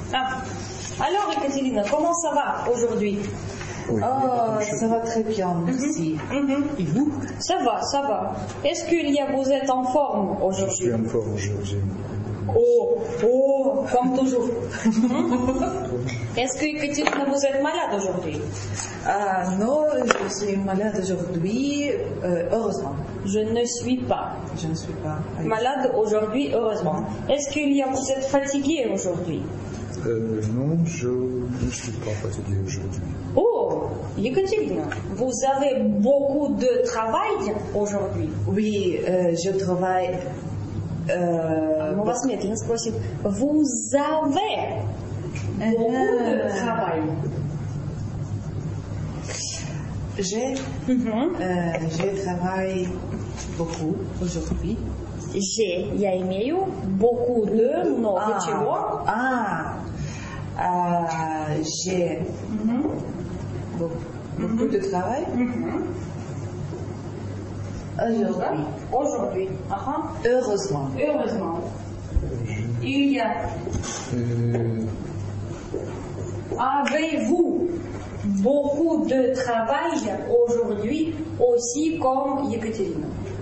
Alors, Екатерина, comment ça va aujourd'hui? Oui, ça va très bien, merci. Et vous? Ça va. Est-ce que vous êtes en forme aujourd'hui? Je suis en forme aujourd'hui. Oh, comme toujours. Est-ce que, Екатерина, vous êtes malade aujourd'hui? Non, je suis malade aujourd'hui, heureusement. Je ne suis pas. Je ne suis pas malade aujourd'hui, heureusement. Est-ce que vous êtes fatigué aujourd'hui? Non, je ne suis pas fatigué aujourd'hui. Oh, Екатерина, vous avez beaucoup de travail aujourd'hui? Oui, je travaille. On va se mettre, vous avez beaucoup de travail? Je travaille beaucoup aujourd'hui. Я имею beaucoup de много чего. J'ai beaucoup de travail. Aujourd'hui. Heureusement. Il y a. Avez-vous beaucoup de travail aujourd'hui aussi comme Екатерина?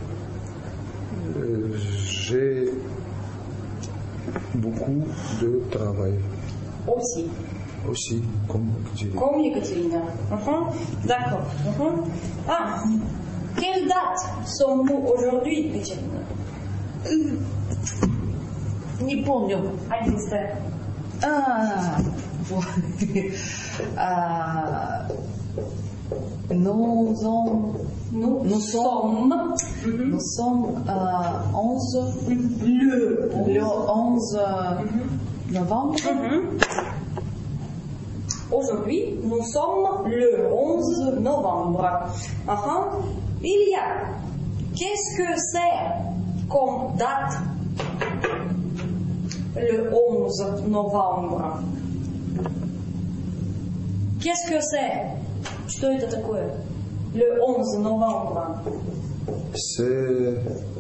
J'ai beaucoup de travail. Aussi, comme Екатерина. Comme Екатерина. D'accord. Quelle date sommes-nous aujourd'hui, Екатерина? Не помню. 11. Nous sommes 11 le 11 novembre. Aujourd'hui, nous sommes le 11 novembre. Il y a. Qu'est-ce que c'est comme date? Le 11 novembre. Qu'est-ce que c'est? Что это такое? Le 11 novembre. C'est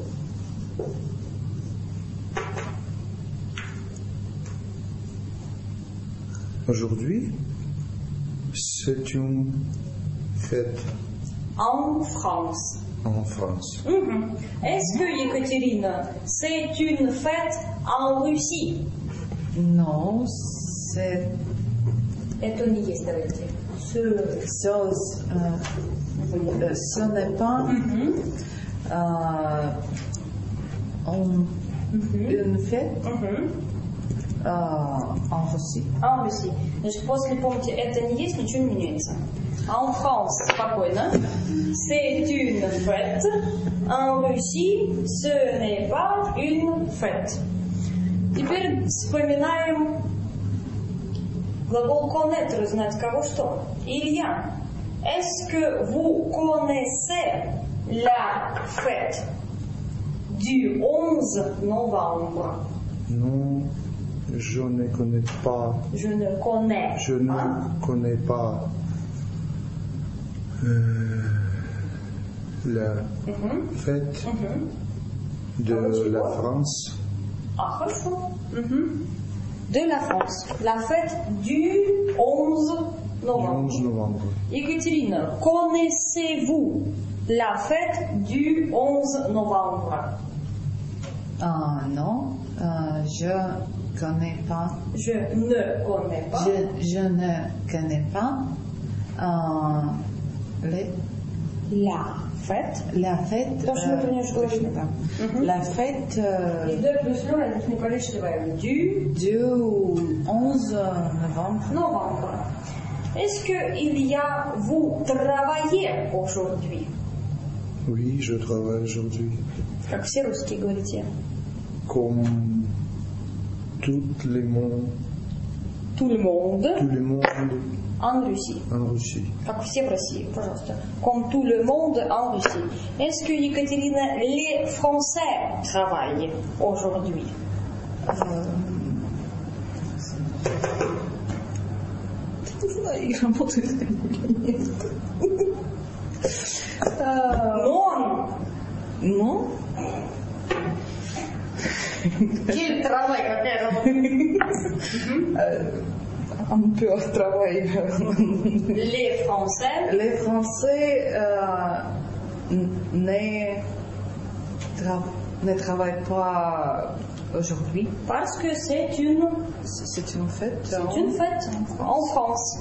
aujourd'hui, c'est une fête En France. en France. Est-ce que, Екатерина, c'est une fête en Russie? Non, c'est Это не есть, давайте. ce n'est pas une fête en Russie. En Russie. Значит, после, помните, это не есть, ничего не меняется. En France, спокойно. C'est une fête. En Russie, ce n'est pas une fête. Теперь вспоминаем глагол connaître, знать кого что. Илья, est-ce que vous connaissez la fête du 11 novembre? Non, je ne connais pas. Je ne connais Je ne connais pas la fête de la France. Ah, хорошо. De la France. La fête du 11 novembre. 11 novembre. Екатерина, connaissez-vous la fête du 11 novembre? Non, je connais pas. Je ne connais pas. Je ne connais pas la fête. Тоже не понимаешь, что говоришь. La fête И deux плюс le, это не количество. du 11 novembre. Novembre. Est-ce qu'il y a vous travaillez aujourd'hui? Oui, je travaille aujourd'hui. Как все русские говорите. Comme tout le monde. Tout le monde. Tout le monde En Russie. en Russie. Как все в России, пожалуйста. Comme tout le monde en Russie. Est-ce que, Екатерина, les Français travaillent aujourd'hui? Их работают. Non. Non. Quel travail, какая работа? un peu travail. Les Français Les Français ne travaillent pas aujourd'hui. parce que c'est une C'est une fête. C'est une fête en France.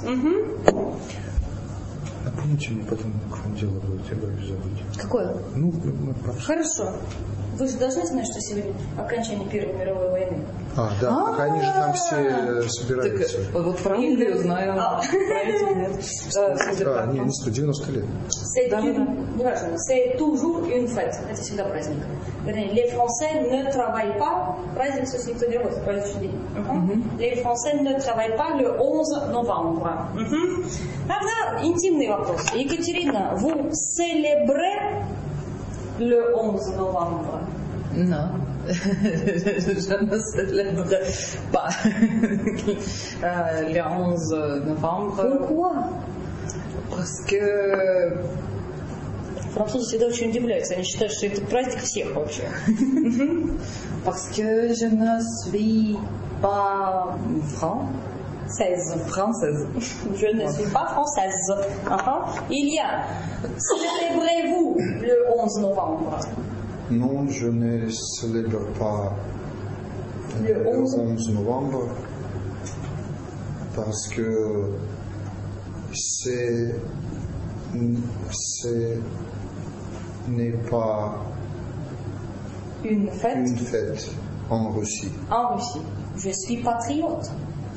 Напомните мне потом, как он делал, я боюсь забыть. Какое? Ну, мы про... Хорошо. Вы же должны знать, что сегодня окончание Первой мировой войны. А, да, так они же там все собираются. Вот про Англию знаю. Про эти нет. Да, не 190 лет. C'est toujours une fête. Это всегда праздник. Вернее, les Français ne travaillent pas. Праздник, если никто не работает, праздничный день. Les Français ne travaillent pas le 11 novembre. Тогда интимный вопрос. Екатерина, vous célébrez le 11 novembre? Non. Je ne célèbre pas le 11 novembre. Pourquoi? Parce que Французы всегда очень удивляются. Они считают, что это праздник всех вообще. Parce que je ne suis pas française. Je ne suis pas française. Il y a. Célébrez-vous le 11 novembre? Non, je ne célèbre pas Le 11 novembre parce que c'est n'est pas une fête en Russie. En Russie. Je suis patriote.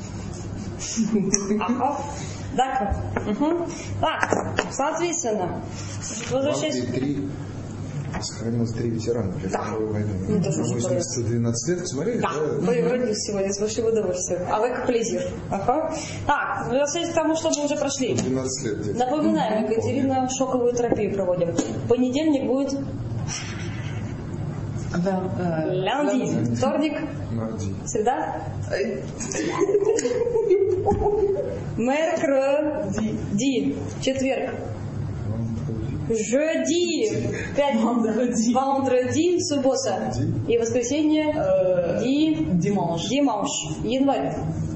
D'accord. Так, соответственно, возвращаясь... Сохранилось 3 ветерана Первой войны. Ну, это уже 12 лет, смотрели? Да, вы родились сегодня с большим удовольствием. Avec plaisir. Так, возвращаясь к тому, что мы уже прошли. 12 лет. Дети. Напоминаем, Екатерина, шоковую терапию проводим. Понедельник будет... Lundi. Вторник. Марди. Среда. Mercredi. Четверг. Jeudi. Пятница. Vendredi. Суббота. И воскресенье. Dimanche. Январь.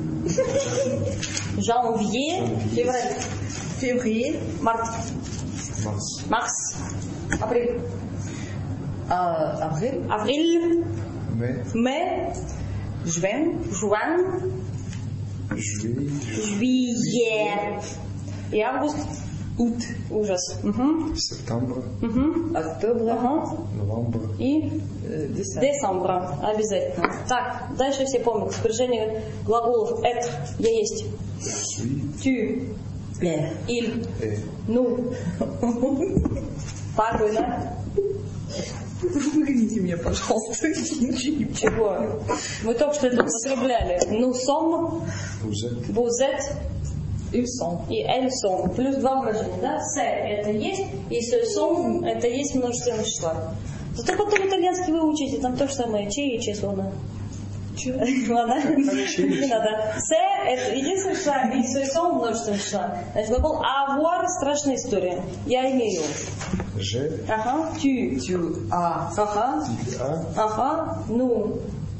Janvier. Février. Mars. Апрель. Avril. Mai. Juin. Juillet. И август. Août. Ужас. Сентябрь. Octobre. Новембр. И décembre. Обязательно. Так, дальше все помнят. Спряжение глаголов être. Я есть. Tu. Il. Nous. Спокойно. Выгоните меня, пожалуйста. Чего? Мы только что это употребляли. Nous sommes. Vous êtes. Ils sont. И elles sont. Плюс два выражения, да? C'est это есть, и ce sont это есть множественное число. Зато потом итальянский вы учите, там то же самое, че и че словно. Ладно? Не надо. C'est это единственное число, и ce sont множественное число. Значит, глагол avoir страшная история. Я имею. Je. Ага. Tu. as. Ага. Tu as. Ага. Nous.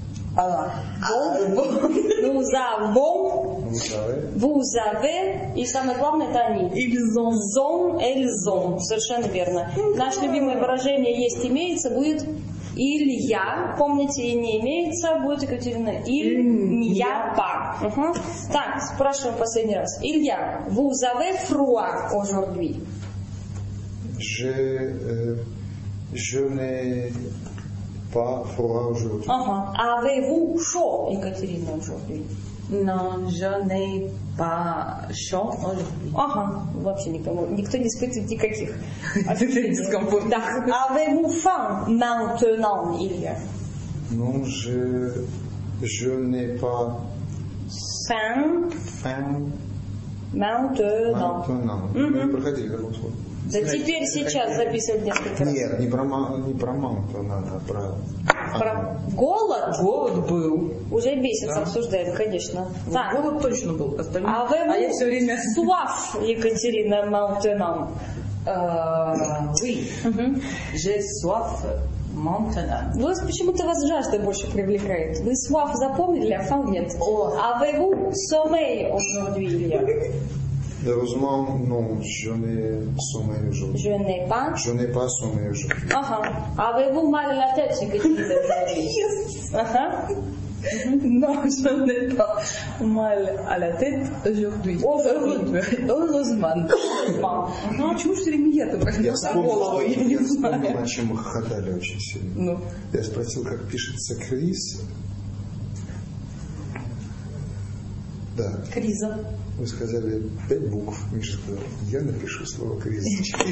Bon. Nous avons. Vous avez. И самое главное, это они. Ils ont. Elles ont. Совершенно верно. Наше любимое выражение есть, имеется, будет il y a. Помните, и не имеется, будет, Екатерина, il n'y a pas. Так, спрашиваем последний раз. Il y a. Vous avez froid aujourd'hui? Je n'ai pas froid aujourd'hui. Avez-vous chaud, Екатерина, aujourd'hui? Non, je n'ai pas chaud aujourd'hui. Вообще никто не испытывает никаких дискомфорта. Да. Avez-vous faim maintenant, Илья? Non, je n'ai pas faim maintenant. Проходили какое слово? Да теперь сейчас записывать несколько раз. Нет, не про маму надо, а про голод? Голод был. Уже месяц обсуждаем, конечно. Так. Голод точно был. А я все время... Soif, Екатерина, maintenant. Oui. J'ai soif. Maintenant. Почему-то вас жажда больше привлекает. Вы soif запомнили, а faim нет. Avez-vous sommeil aujourd'hui, Илья? Heureusement, non, je n'ai sommeil aujourd'hui. Je n'ai pas. Je n'ai pas sommeil aujourd'hui. Avez-vous mal à la tête, Екатерина? Non, je n'ai pas mal à la tête aujourd'hui. Heureusement. Почему все время я только за голову? Я не знаю. Вспомнил, о чем мы хохотали очень сильно. Я спросил, как пишется криз. Да. Криза. Вы сказали 5 букв. Миша сказал, я напишу слово кризис.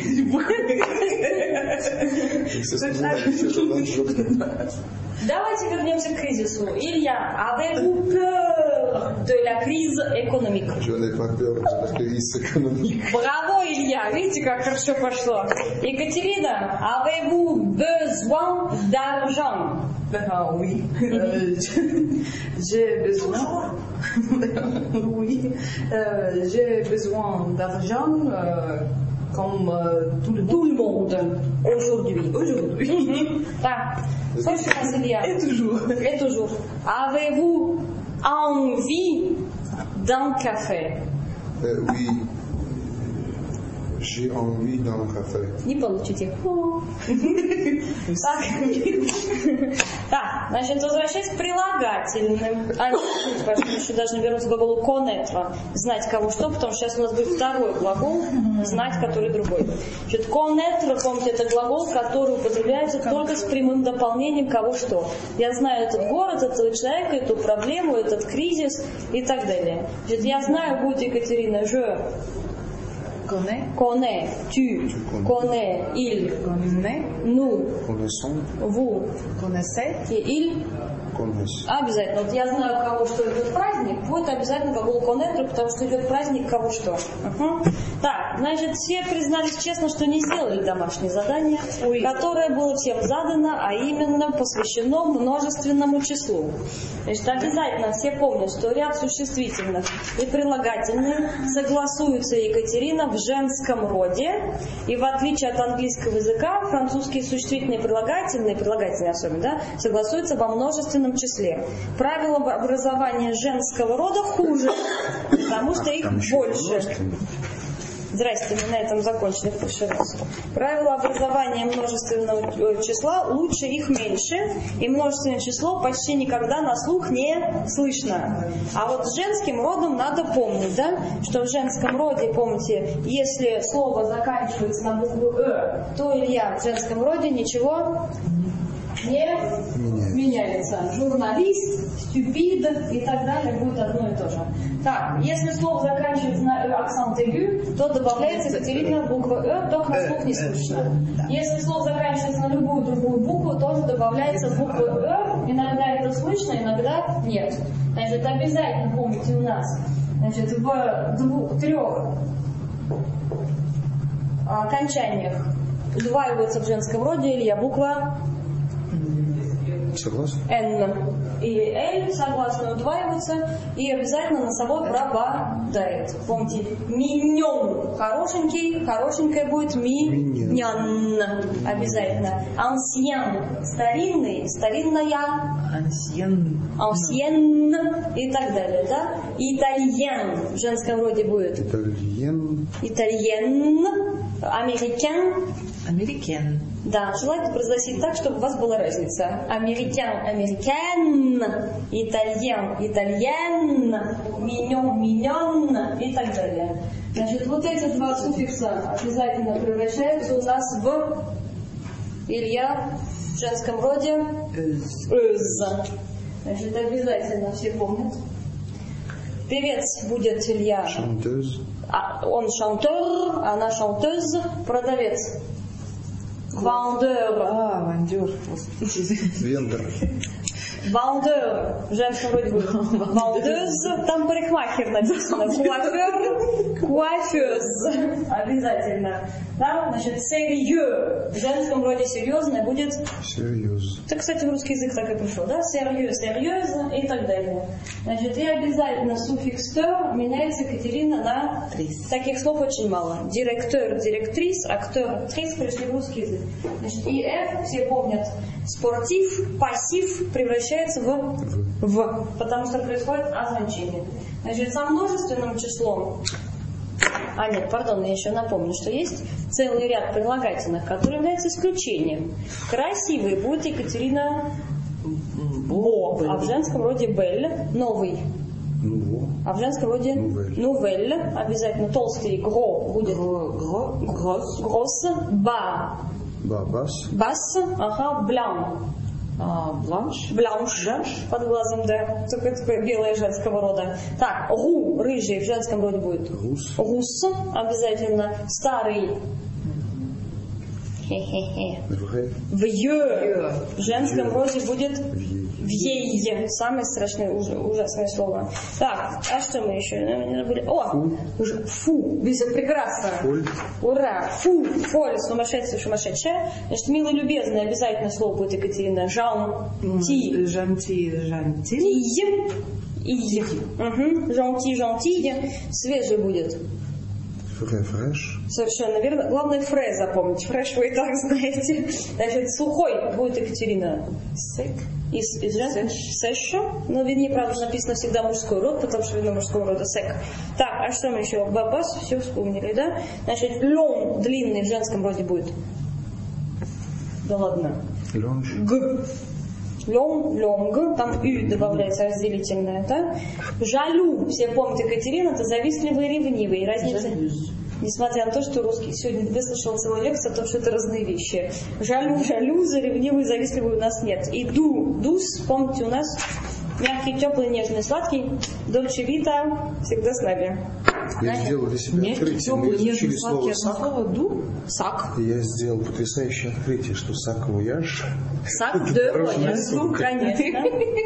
Давайте вернемся к кризису. Илья, avez-vous peur de la crise économique? Je n'ai pas peur de la crise économique. Браво, Илья! Видите, как хорошо пошло. Екатерина, avez-vous besoin d'argent? Oui. J'ai besoin. Oui. J'ai besoin d'argent comme tout le monde. Aujourd'hui. Да. Слушайте нас, Илья. Et toujours. Avez-vous envie d'un café? Oui. J'ai envie d'un café. Не получите. Так, значит, возвращаясь к прилагательным. Поэтому еще должны вернуться к глаголу connaître. Знать кого что, потому что сейчас у нас будет второй глагол, знать, который другой. Значит, connaître, вы помните, это глагол, который употребляется только с прямым дополнением кого что. Я знаю этот город, этого человека, эту проблему, этот кризис и так далее. Значит, я знаю, будет Екатерина, je connais, tu connais, il connaît, nous Connaissons. vous connaissez, et il Connaissent. обязательно. Вот я знаю, кого что идет праздник, будет обязательно глагол connaître, потому что идет праздник кого что. Так, значит, все признались честно, что не сделали домашнее задание, которое было всем задано, а именно посвящено множественному числу. Значит, обязательно все помнят, что ряд существительных и прилагательных согласуются, Екатерина, в женском роде, и в отличие от английского языка, французские существительные прилагательные особенно, да, согласуются во множественном числе. Правила образования женского рода хуже, потому что их больше. Здрасте, мы на этом закончили в прошлый раз. Правила образования множественного числа лучше их меньше, и множественное число почти никогда на слух не слышно. А вот с женским родом надо помнить, да, что в женском роде, помните, если слово заканчивается на букву «э», то, Илья, в женском роде ничего не меняется. Журналист, стюпид и так далее будет одно и то же. Так, если слово заканчивается на акцент aigu, то добавляется, Екатерина, буква «э», только на слух не слышно. Если слово заканчивается на любую другую букву, тоже добавляется буква «э». Иногда это слышно, иногда нет. Значит, обязательно помните у нас, значит, в трех окончаниях удваивается в женском роде, Илья, буква Согласен? N или L, согласно, удваиваются, и обязательно носовой пропадает. Помните, миньон, хорошенький, хорошенькая будет миньон, обязательно. Ancien, старинный, старинная, ancien и так далее, да? Italien в женском роде будет Итальян. Italien, Americain. Да, желательно произносить так, чтобы у вас была разница. Американ, итальян, миньон и так далее. Значит, вот эти два суффикса обязательно превращаются у нас в Илья в женском роде «эз». Значит, обязательно все помнят. Певец будет Илья. Chanteuse. Он шантер, она шантез, продавец. Вандер. Вандер. Вендор. Vendeur. В женском роде будет vendeuse. Там парикмахер написано. Coiffeur. Coiffeuse. Обязательно. Да? Значит, sérieux. В женском роде серьезное будет... Серьез. Это, кстати, в русский язык так и пришел, да? Sérieux, sérieuse и так далее. Значит, и обязательно суффикс «тер» меняется, Екатерина, на... Таких слов очень мало. Директор, директрис, актер, актрис пришли в русский язык. Значит, и «ф», все помнят, спортив, пассив превращается в, потому что происходит означение. Значит, со множественным числом... нет, пардон, я еще напомню, что есть целый ряд прилагательных, которые являются исключением. Красивый будет, Екатерина, бо, а в женском роде бель, новый. А в женском роде нувель, обязательно толстый, гро будет грос, ба, бас, ага, блан. Бланш. Бланш. Под глазом, да. Только такое белое женского рода. Так, ру, рыжий, в женском роде будет. Рус, обязательно. Старый. Хе-хе-хе. Вьё. В женском роде будет вьей. Самое страшное, ужасное слово. Так, а что мы еще? Уже фу. Прекрасно. Фоль. Ура. Фу. Фоль. Сумасшедшая. Значит, мило любезное обязательно слово будет, Екатерина. Жанти. Жанти. Свежий будет. Фреш. Совершенно верно. Главное фре запомнить. Фреш вы и так знаете. Значит, сухой будет, Екатерина. Сек. Из женского сэша. Но, виднее, правда, написано всегда мужской род, потому что видно мужского рода сек. Так, а что мы еще? Бабас, все вспомнили, да? Значит, лон длинный в женском роде будет. Да ладно. Лонж. Г. Лонг, там ю добавляется разделительное, да? Жалю, все помнят, Екатерина, это завистливый и ревнивый. Разница, несмотря на то, что русский сегодня выслушал целый лекцию о том, что это разные вещи. Жалю, ревнивый, завистливый у нас нет. И дус, помните, у нас мягкий, теплый, нежный, сладкий, дольче вита, всегда с нами. Я сделал для себя открытие. Мы изучили слово сак. И я сделал потрясающее открытие, что саквояж. Сак де вояж, конечно.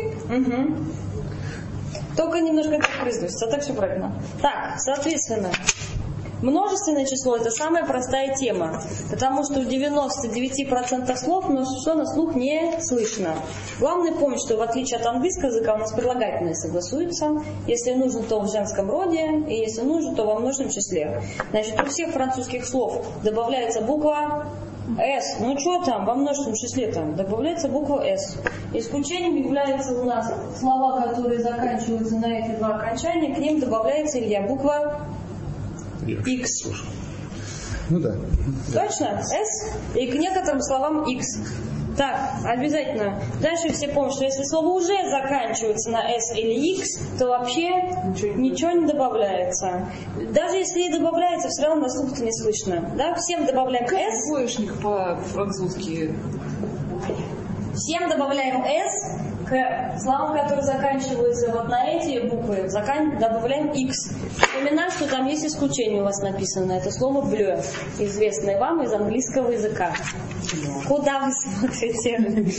Только немножко грызнусь, а так все правильно. Так, соответственно, множественное число – это самая простая тема, потому что в 99% слов множество на слух не слышно. Главное помнить, что в отличие от английского языка у нас прилагательные согласуются. Если нужно, то в женском роде, и если нужно, то во множественном числе. Значит, у всех французских слов добавляется буква «с». Ну что там, во множественном числе там добавляется буква «с». Исключением являются у нас слова, которые заканчиваются на эти два окончания, к ним добавляется, Илья, буква X. Ну да. Точно? S. И к некоторым словам X. Так, обязательно. Дальше все помнят, что если слово уже заканчивается на S или X, то вообще ничего не добавляется. Даже если и добавляется, все равно на слух-то не слышно. Да? Всем добавляем S. Двоечник по-французски. Всем добавляем S. К словам, которые заканчиваются вот на эти буквы, добавляем X. Напоминаю, что там есть исключение у вас написано. Это слово bleu, известное вам из английского языка. Куда вы смотрите?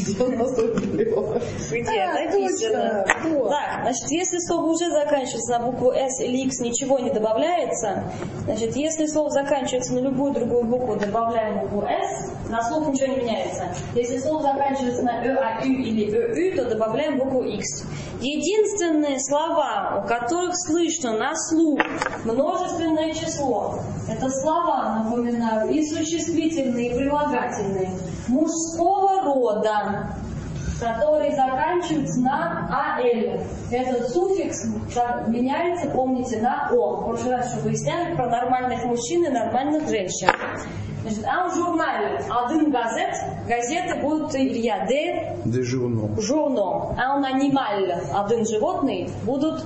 Где написано? Так, значит, если слово уже заканчивается на букву S или X, ничего не добавляется. Значит, если слово заканчивается на любую другую букву, добавляем букву S, на слух ничего не меняется. Если слово заканчивается на Ö, А, Ю или Ö, то добавляем букву X. Единственные слова, у которых слышно на слух множественное число, это слова, напоминаю, и существительные, и прилагательные мужского рода, которые заканчиваются на «ал». Этот суффикс меняется, помните, на «о». В прошлый раз еще выясняли про нормальных мужчин и нормальных женщин. Значит, а в журнале один газеты будут, Илья, де журно. А он анималь, один животный, будут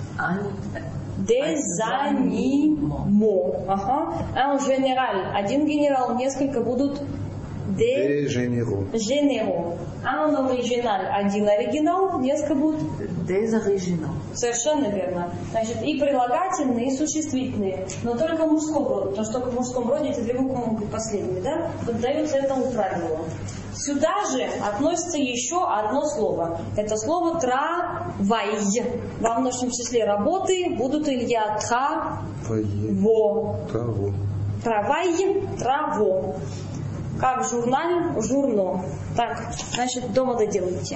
des animaux. Ага. А он генераль, один генерал, несколько будут Des généraux. Généraux. Un оригиналь, один оригинал, несколько будет Des originaux. совершенно верно. Значит, и прилагательные, и существительные, но только в мужском роде, потому что только в мужском роде эти две буквы могут быть последними, да? Поддаются этому правилу. Сюда же относится еще одно слово. Это слово travail. Во множественном числе работы будут Илья траво. Travail, траво. Как журналь, журно. Так, значит, дома доделайте.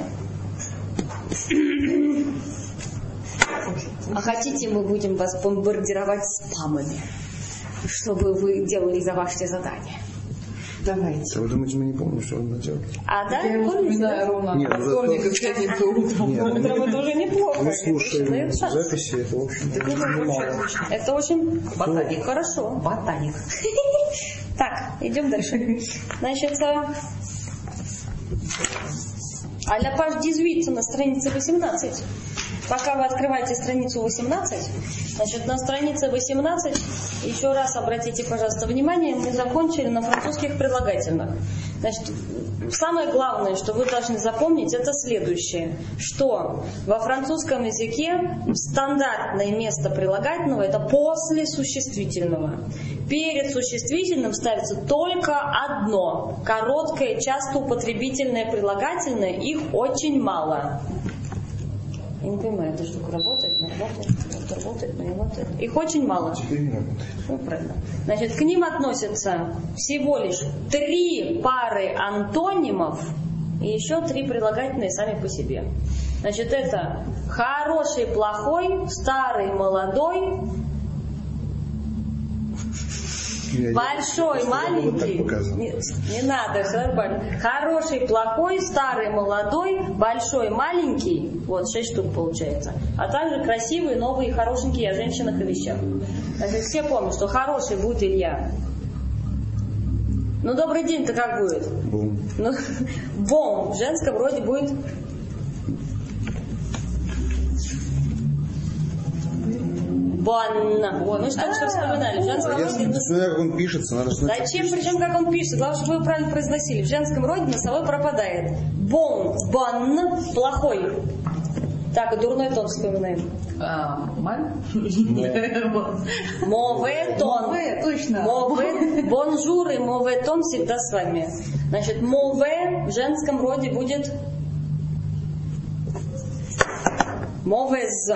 А хотите, мы будем вас бомбардировать спамами, чтобы вы делали за ваши задания. Давайте. Вы думаете, мы не помним, что надо делать? А, да? Я его вспоминаю ровно Нет, вторник и пятницу утром. Утром это уже неплохо. Мы слушаем записи, это, в общем, немало. Это очень Ботаник. хорошо. Ботаник. Так, идем дальше. Значит, а la page 18 на странице 18. Пока вы открываете страницу 18, значит, на странице 18, еще раз обратите, пожалуйста, внимание, мы закончили на французских прилагательных. Значит, самое главное, что вы должны запомнить, это следующее, что во французском языке стандартное место прилагательного это после существительного. Перед существительным ставится только одно, короткое, часто употребительное прилагательное, их очень мало. Я не понимаю, эта штука работает, не работает, не работает. Их очень мало. Теперь не работает. Ну, правильно. Значит, к ним относятся всего лишь 3 пары антонимов и еще 3 прилагательные сами по себе. Значит, это хороший, плохой, старый, молодой, большой, маленький. Не надо, все нормально. Хороший, плохой, старый, молодой, большой, маленький. Вот 6 штук получается. А также красивые, новые, хорошенькие о женщинах и вещах. Значит, все помнят, что хороший будет Илья. Ну, добрый день-то как будет? Бум. Ну, бом. В женском роде будет бон. Ну что вспоминали? В женском роде... Как он пишется, надо знать. Зачем? Причем как он пишет? Главное, чтобы вы правильно произносили. В женском роде носовой пропадает. Бон, бон, плохой. Так, и дурной тон вспоминаем. Мове тон. Точно. Мове, бонжур и мове тон всегда с вами. Значит, мове в женском роде будет мовез.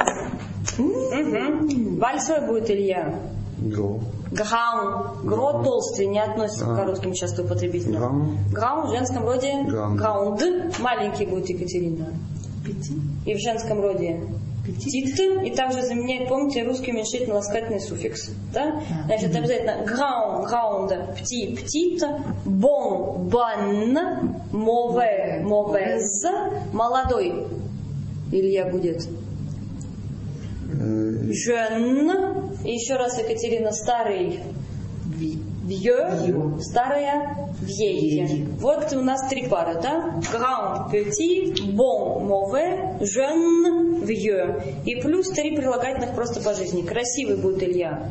Большой будет Илья. Гро. Граун. Гро толстый, не относится к коротким часто употребительным. Граун в женском роде граунд. Маленький будет Екатерина. И в женском роде птит. И также заменяет, помните, русский уменьшительно-ласкательный суффикс. Да? Значит, обязательно граун, граунд, пти, птит, бон, бон, мове, мовез, молодой. Илья будет жен. И еще раз Екатерина, старый vieux, старая vieille. Вот у нас 3 пары, да? Grand, petit, bon, mauvais, jeune, vieux. И плюс 3 прилагательных просто по жизни. Красивый будет Илья.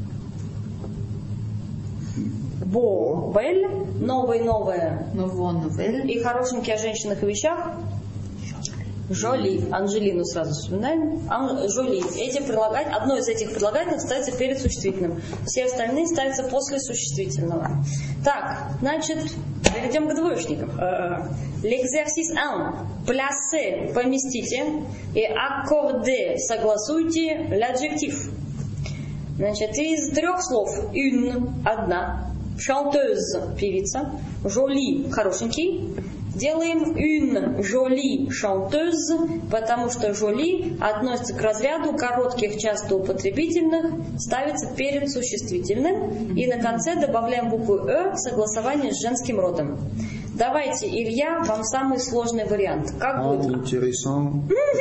Beau, belle, новый, новое. И хорошенький о женщинах и вещах. Жоли. Анжелину сразу вспоминаем. Жоли. Одно из этих прилагательных ставится перед существительным. Все остальные ставятся после существительного. Так, значит, перейдем к двоечникам. L'exercice 1. Placez, поместите. И accordez, согласуйте l'adjectif. Значит, из 3 слов. Une, одна. Chanteuse, певица. Jolie, хорошенький. Делаем une jolie chanteuse, потому что jolie относится к разряду коротких, часто употребительных, ставится перед существительным, и на конце добавляем букву «э» в согласовании с женским родом. Давайте, Илья, вам самый сложный вариант. Как будет? Интересно.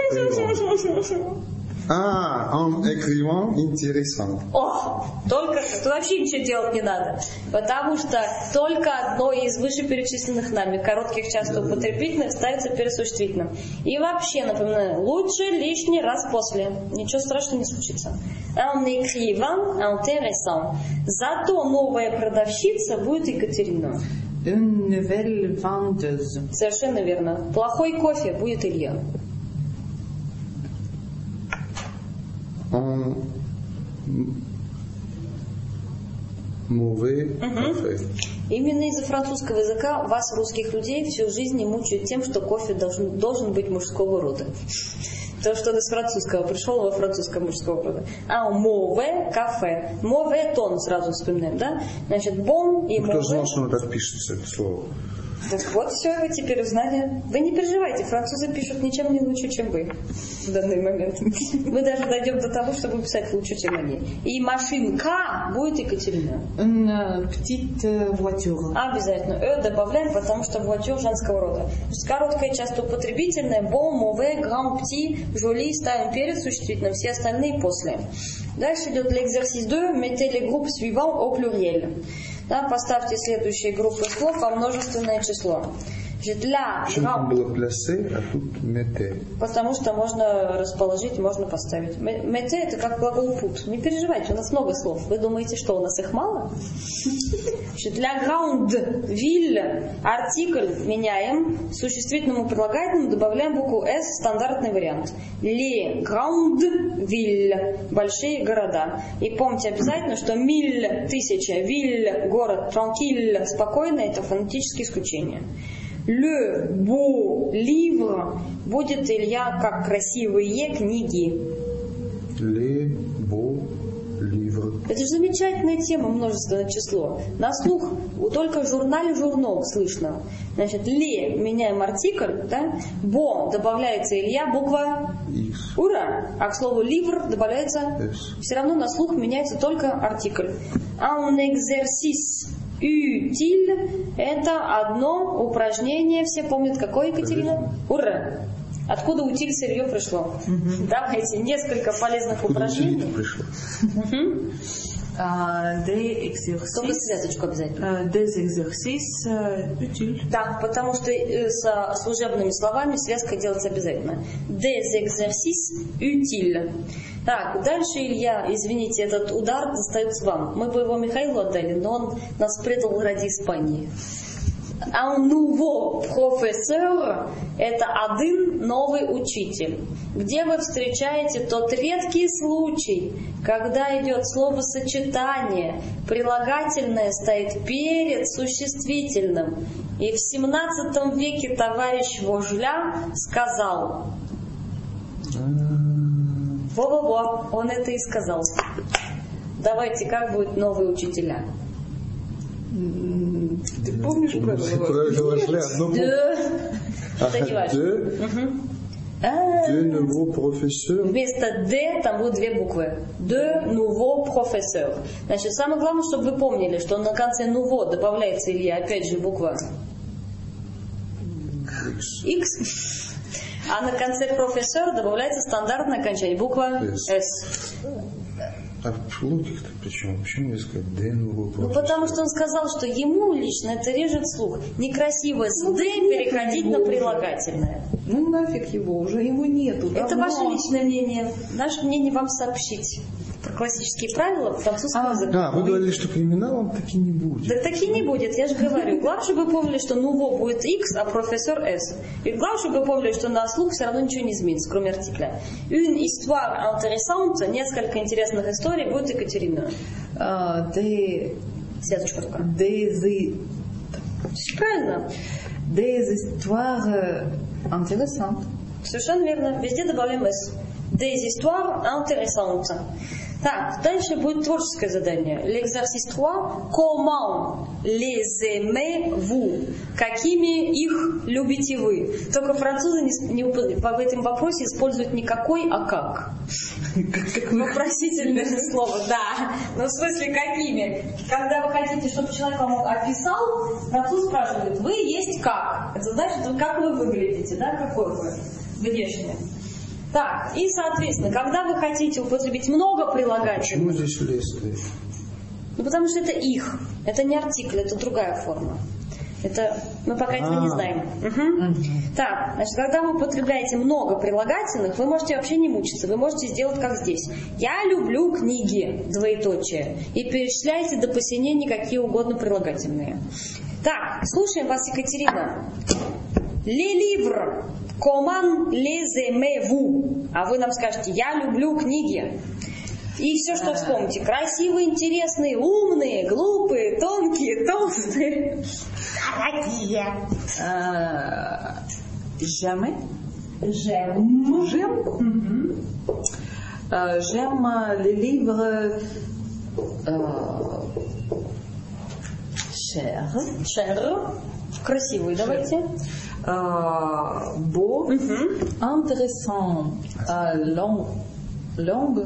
En écrivant intéressant. О, только тут вообще ничего делать не надо, потому что только одно из вышеперечисленных нами коротких часто употребительных ставится перед существительным. И вообще, напоминаю, лучше лишний раз после. Ничего страшного не случится. En écrivant intéressant. Зато новая продавщица будет Екатерина. Une nouvelle vendeuse. Совершенно верно. Плохой кофе будет Илья. Un mauvais café. Именно из-за французского языка вас, русских людей, всю жизнь не мучают тем, что кофе должен быть мужского рода. То, что он из французского пришел, во французского мужского рода. А mauvais кафе. Mauvais тон сразу вспоминаем, да? Значит, bon и mauvais. Кто знал, что оно так пишется, это слово? Так вот, все, вы теперь узнали. Вы не переживайте, французы пишут ничем не лучше, чем вы в данный момент. Мы даже дойдем до того, чтобы писать лучше, чем они. И машинка будет Екатерина. Une petite voiture. Обязательно. Добавляем, потому что voiture женского рода. То есть короткое, часто употребительное. Bon, mauvais, grand, petit, joli. Ставим перед существительным, все остальные после. Дальше идет l'exercice 2. Mettez les groupes suivants au pluriel. Да, поставьте следующие группы слов во множественное число. Почему там было placé, а тут mettez? Потому что можно расположить, можно поставить. Mettez это как глагол put. Не переживайте, у нас много слов. Вы думаете, что у нас их мало? Для grande ville артикль меняем. Существительному прилагательному добавляем букву S, стандартный вариант. Les grandes villes, большие города. И помните обязательно, что 1000, 1000, ville, город, tranquille, спокойно, это фонетические исключения. Le beau livre будет, Илья, как красивые книги. Les beaux livres. Это же замечательная тема, множественное число. На слух только в журнале «Журнал» слышно. Значит, le меняем артикль, да? Beau добавляется, Илья, буква X. Ура! А к слову livre добавляется S. все равно на слух меняется только артикль. Un exercice utile – это одно упражнение. Все помнят, какое, Екатерина? Ура! Откуда утиль сырье пришло? Давайте несколько полезных упражнений. Пришло. Des exercices. Только связочку обязательно. Des exercices utiles. Да, потому что со служебными словами связка делается обязательно. Des exercices utiles. Так, дальше, Илья, извините, этот удар достается вам. Мы бы его Михаилу отдали, но он нас предал ради Испании. Un nouveau professeur – это один новый учитель. Где вы встречаете тот редкий случай, когда идет словосочетание, прилагательное стоит перед существительным. И в 17 веке товарищ Вожля сказал: во-во-во, он это и сказал. Давайте, как будут новые учителя? Ты помнишь правила? Правила Вожля. Это не важно. De nouveau professeur. Вместо «de» там будут две буквы. De nouveau professeur. Значит, самое главное, чтобы вы помнили, что на конце nouveau добавляется, Илья, опять же, буква X. А на конце профессор добавляется стандартное окончание, буква S. А логика-то почему? Почему не сказать de nouveau professeur? Ну, потому что он сказал, что ему лично это режет слух. Некрасиво с «de» переходить на прилагательное. Ну нафиг его, уже его нету. Это ваше личное мнение. Наше мнение вам сообщить. Про классические правила французского языка. Вы говорили, что криминалом таки не будет. Да таки не будет, я же говорю. Главное, чтобы вы помнили, что nouveau будет X, а профессор S. И главное, чтобы вы помнили, что на слух все равно ничего не изменится, кроме артикля. Une histoire intéressante, несколько интересных историй, будет Екатерина. Связочка такая. Правильно. Des histoires intéressantes. Совершенно верно. Везде добавляем S. Des histoires intéressantes. Так, дальше будет творческое задание. L'exercice 3. Comment les aimez-vous? Какими их любите вы? Только французы в этом вопросе используют не какой, а как. Вопросительное слово, да. Ну, в смысле, какими? Когда вы хотите, чтобы человек вам описал, француз спрашивает: вы есть как? Это значит, как вы выглядите, да, какой вы внешне. Так, и, соответственно, когда вы хотите употребить много прилагательных... Почему здесь лес стоит? Ну, потому что это их. Это не артикль, это другая форма. Это мы пока этого не знаем. Так, значит, когда вы употребляете много прилагательных, вы можете вообще не мучиться. Вы можете сделать как здесь. Я люблю книги, двоеточие. И перечисляйте до посинения какие угодно прилагательные. Так, слушаем вас, Екатерина. Les livres, comment les aimez-vous? А вы нам скажете, я люблю книги. И все, что вспомните. Красивые, интересные, умные, глупые, тонкие, толстые. Дорогие. Jamais. J'aime. J'aime les livres Cher. Красивые, давайте. Beau. Intéressant. Long.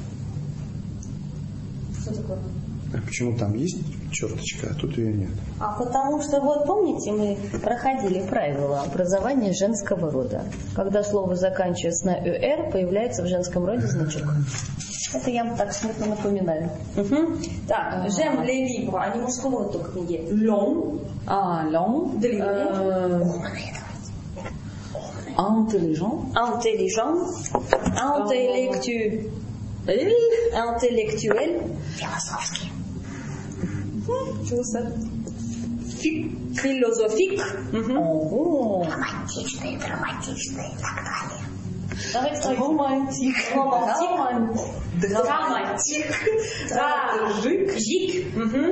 Что такое? А почему там есть черточка, а тут ее нет? А потому что, вот помните, мы проходили правила образования женского рода. Когда слово заканчивается на «эр», появляется в женском роде значок. Это я вам так смутно напоминаю. Так, j'aime les livres, они мужского рода только книги. Long. Long. Intelligent. Интеллектуэль. Философский. Философик. Романтичный и так далее. Давайте романтик. Драматик. Жик.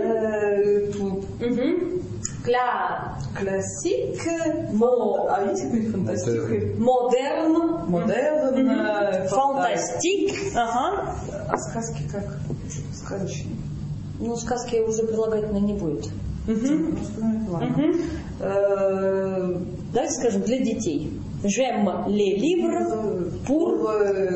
Классик. А видите, какой фантастик? Модерн. Фантастик. Ага. А сказки как? Сказочные. Ну, сказки уже прилагательно не будет. Давайте скажем, для детей. J'aime les livres pour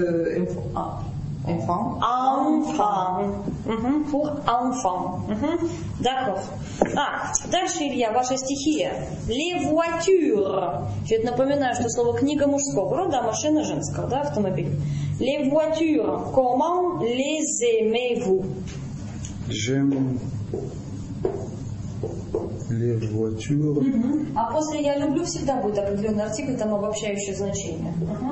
enfants. Pour enfants. D'accord. Дальше, Илья, ваша стихия. Les voitures. Я напоминаю, что слово книга мужского рода, а машина женского, да, автомобиль. Les voitures. Comment les aimez-vous? J'aime les voitures. А после «я люблю» всегда будет определенный артикль, там обобщающее значение.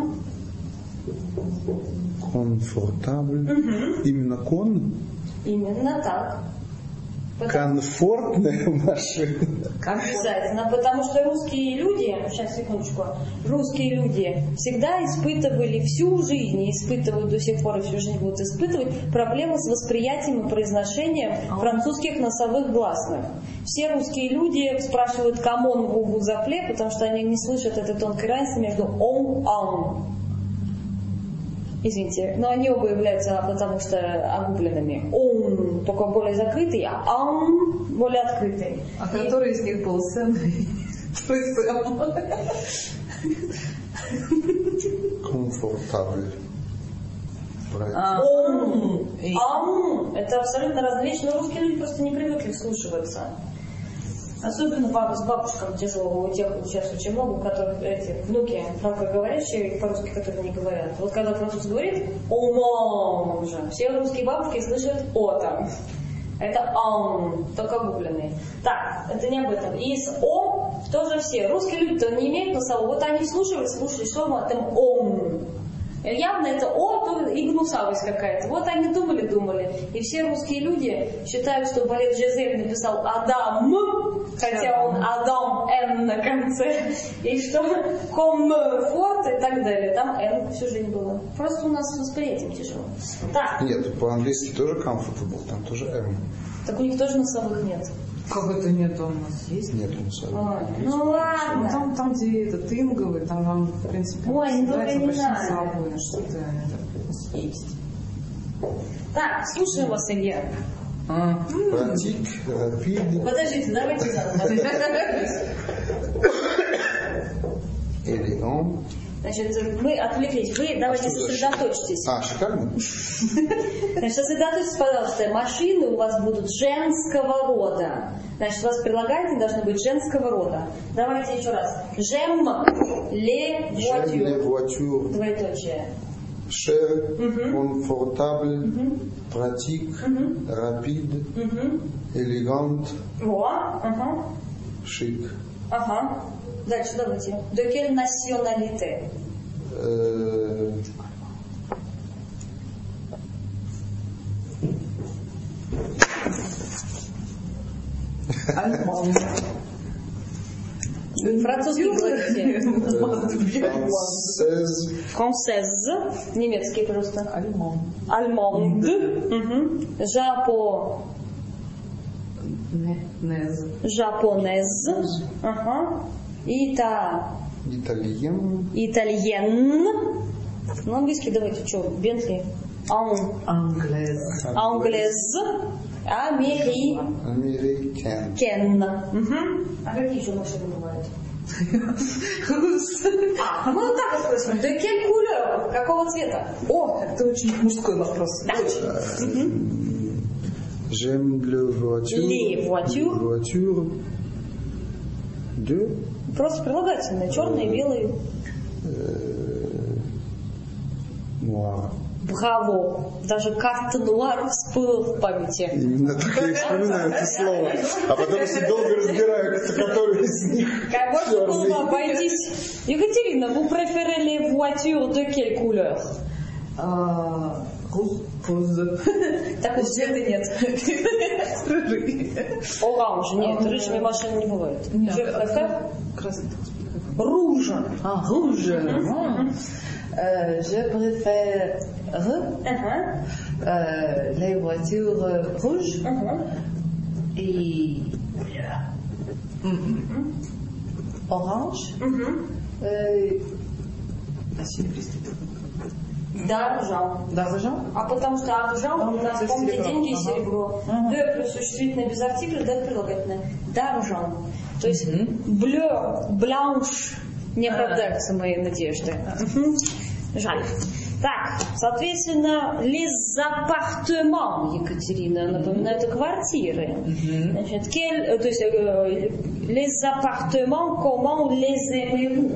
Комфортабль. Именно кон? Именно так. Комфортная машина. Обязательно, потому что русские люди, сейчас, секундочку, русские люди всегда испытывали всю жизнь, и испытывают до сих пор, и всю жизнь будут испытывать проблемы с восприятием и произношением французских носовых гласных. Все русские люди спрашивают «камон ву запле», потому что они не слышат этой тонкой разницы между «он». Извините, но они оба являются потому что огубленными. «Он» только более закрытый, а «ан» более открытый. А который из них был Сэм? Комфортабль. «Он». «Ан» это абсолютно разные вещи, но русские люди просто не привыкли вслушиваться. Особенно с бабушками тяжело, у тех сейчас очень много, у которых эти внуки франкоговорящие, по-русски, которые не говорят. Вот когда француз говорит «о» уже, все русские бабушки слышат «о» там. Это «ан», только губленный. Так, это не об этом. И с «о» тоже все. Русские люди-то не имеют носового. Вот они слушали, что мы там «ом». Явно это «о» то и гнусавость какая-то. Вот они думали. И все русские люди считают, что Борис Жизель написал «Адам», хотя он «Адам Н» на конце. И что «комфорт» и так далее. Там «Н» всю жизнь было. Просто у нас с восприятием тяжело. Так. Нет, по-английски тоже comfortable, там тоже «М». Так у них тоже носовых нет. Как это нет, у нас есть? Нет носовых. Ну ладно. Там, где это тынговый, там, в принципе, не надо. что-то есть. Так, слушаем вас, Илья. Pratique, rapide. Подождите, давайте заново. Élégant. Значит, мы отвлеклись. Вы давайте сосредоточьтесь. Шикарно. Значит, сосредоточьтесь, пожалуйста. Машины у вас будут женского рода. Значит, у вас прилагательные должны быть женского рода. Давайте еще раз. J'aime les voitures. Двоеточие. Cher, confortable, pratique, rapide, élégante. chic. Ага. Дальше давайте. De quelle nationalité? Альман. Французский говорите? Française. Française. Немецкий просто. Альман. Allemande. Japonaise. Ага. Итальен. Итальен. Ну, английский давайте, что? Бентли. Англез. Англез. Американ. А какие еще машины бывают? Мы вот так вот спросим. De quelle couleur? Какого цвета? О, это очень мужской вопрос. Да? J'aime le voiture. Les voitures. Voiture. De. Просто прилагательные. Черные, белые. Noir. Браво! Даже карта нуар всплыла в памяти. Именно так я и вспоминаю это слово. А потом все долго разбираются, который из них. Как можно было бы обойтись? Екатерина, vous préférez les voitures de quelle couleur? Роз. Такого цвета нет. Рыжий. Оранж. Нет, рыжими машины не бывает. Je préfère Красный. rouge. Rouge. Je préfère les voitures rouges et orange. D'argent. А потому что argent у нас, помните, деньги и серебро. De плюс существительное без артикля, de прилагательное. D'argent. То есть bleu, blanche не оправдаются мои надежды. Жаль. Так, соответственно, les appartements, Екатерина, напоминаю, это квартиры. Значит, то есть les appartements, comment les aimez-vous?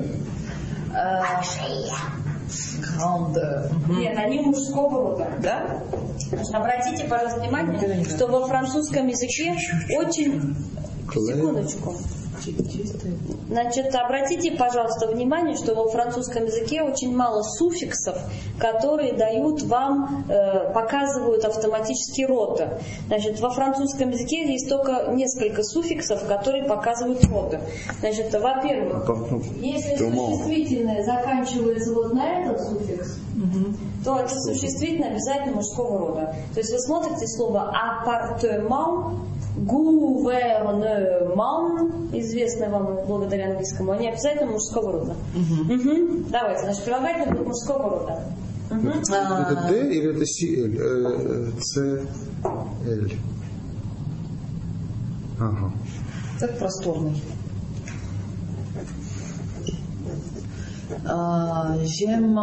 Grande. Нет, они мужского рода. Да? Обратите, пожалуйста, внимание, что во французском языке очень... Секундочку. Значит, обратите, пожалуйста, внимание, что во французском языке очень мало суффиксов, которые дают вам, показывают автоматически роды. Значит, во французском языке есть только несколько суффиксов, которые показывают роды. Значит, во-первых, если существительное заканчивается вот на этот суффикс, то это существительное обязательно мужского рода. То есть вы смотрите слово апартемент, гувернемент, известное вам благодаря английскому, они обязательно мужского рода. Давайте, значит, прилагательное будет мужского рода. Это Д или это CL? CL. Ага. Так просторный. J'aime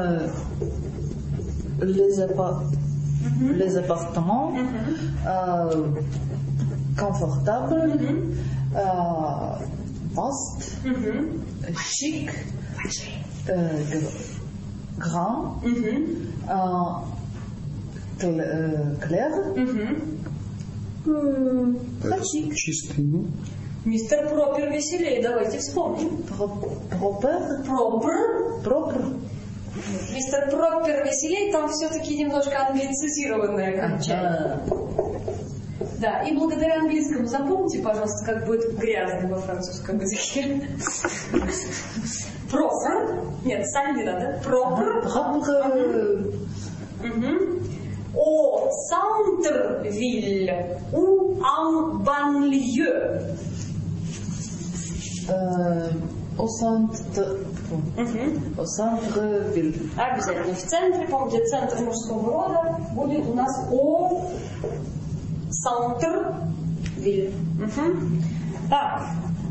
les appartements confortables, vastes, chic, grands, clairs, pratique. Чистый, ну? Мистер Пропер веселее, давайте вспомним. Пропер. Мистер Пропер веселее, там все-таки немножко англицизированное окончание. Да, и благодаря английскому запомните, пожалуйста, как будет грязный во французском языке. Пропер. Нет, сами не надо. Пропер. Au centre-ville ou en banlieue. Au centre-ville. Обязательно в центре, помните, центр мужского рода будет у нас au centre-ville. Так.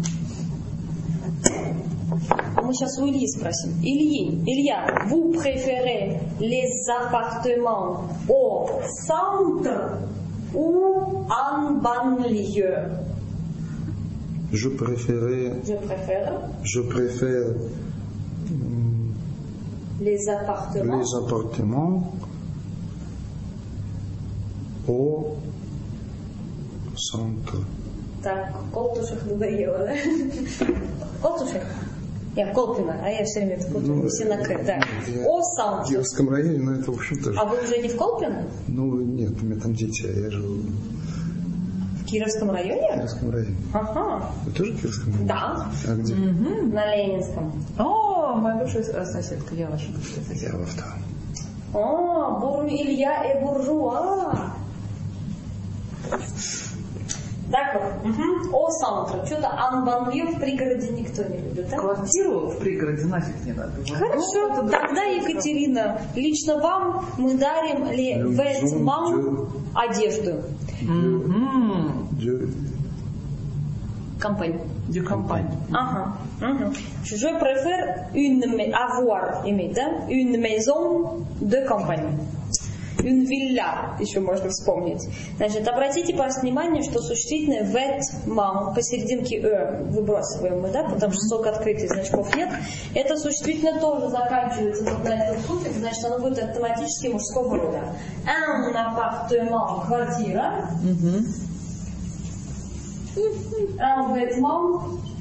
Мы сейчас у Ильи спросим. Илья, vous préférez les appartements au centre ou en banlieue? Je préfère les appartements au centre. Так, Колтушек надоело, да? Колтушек? Я Колпина, а я все время это путаю. Синакэ, да. О-саунд. В Кировском районе, но это, в общем, тоже. А вы уже не в Колпино? Ну, нет, у меня там дети, а я живу В Кировском районе? в Кировском районе. Ага. Вы тоже в Кировском районе? Да. А где? На Ленинском. О, моя бывшая соседка, я ваша бывшая соседка. Я во втором. О, Илья и буржуа. Так вот, О-саундтрек. Что-то анбанлью в пригороде никто не любит, да? Квартиру в пригороде нафиг не надо. Хорошо, тогда, Екатерина, лично вам мы дарим вэтмам одежду. Компания. Du campagne. Ага. Je préfère avoir, иметь, да? Une maison de campagne. Une villa, еще можно вспомнить. Значит, обратите, пожалуйста, внимание, что существительное вэтмам посерединке выбрасываем мы, да, потому что столько открытых значков нет. Это существительное тоже заканчивается на этот суффикс, значит, оно будет автоматически мужского рода. Un appartement, квартира. Un vêtement,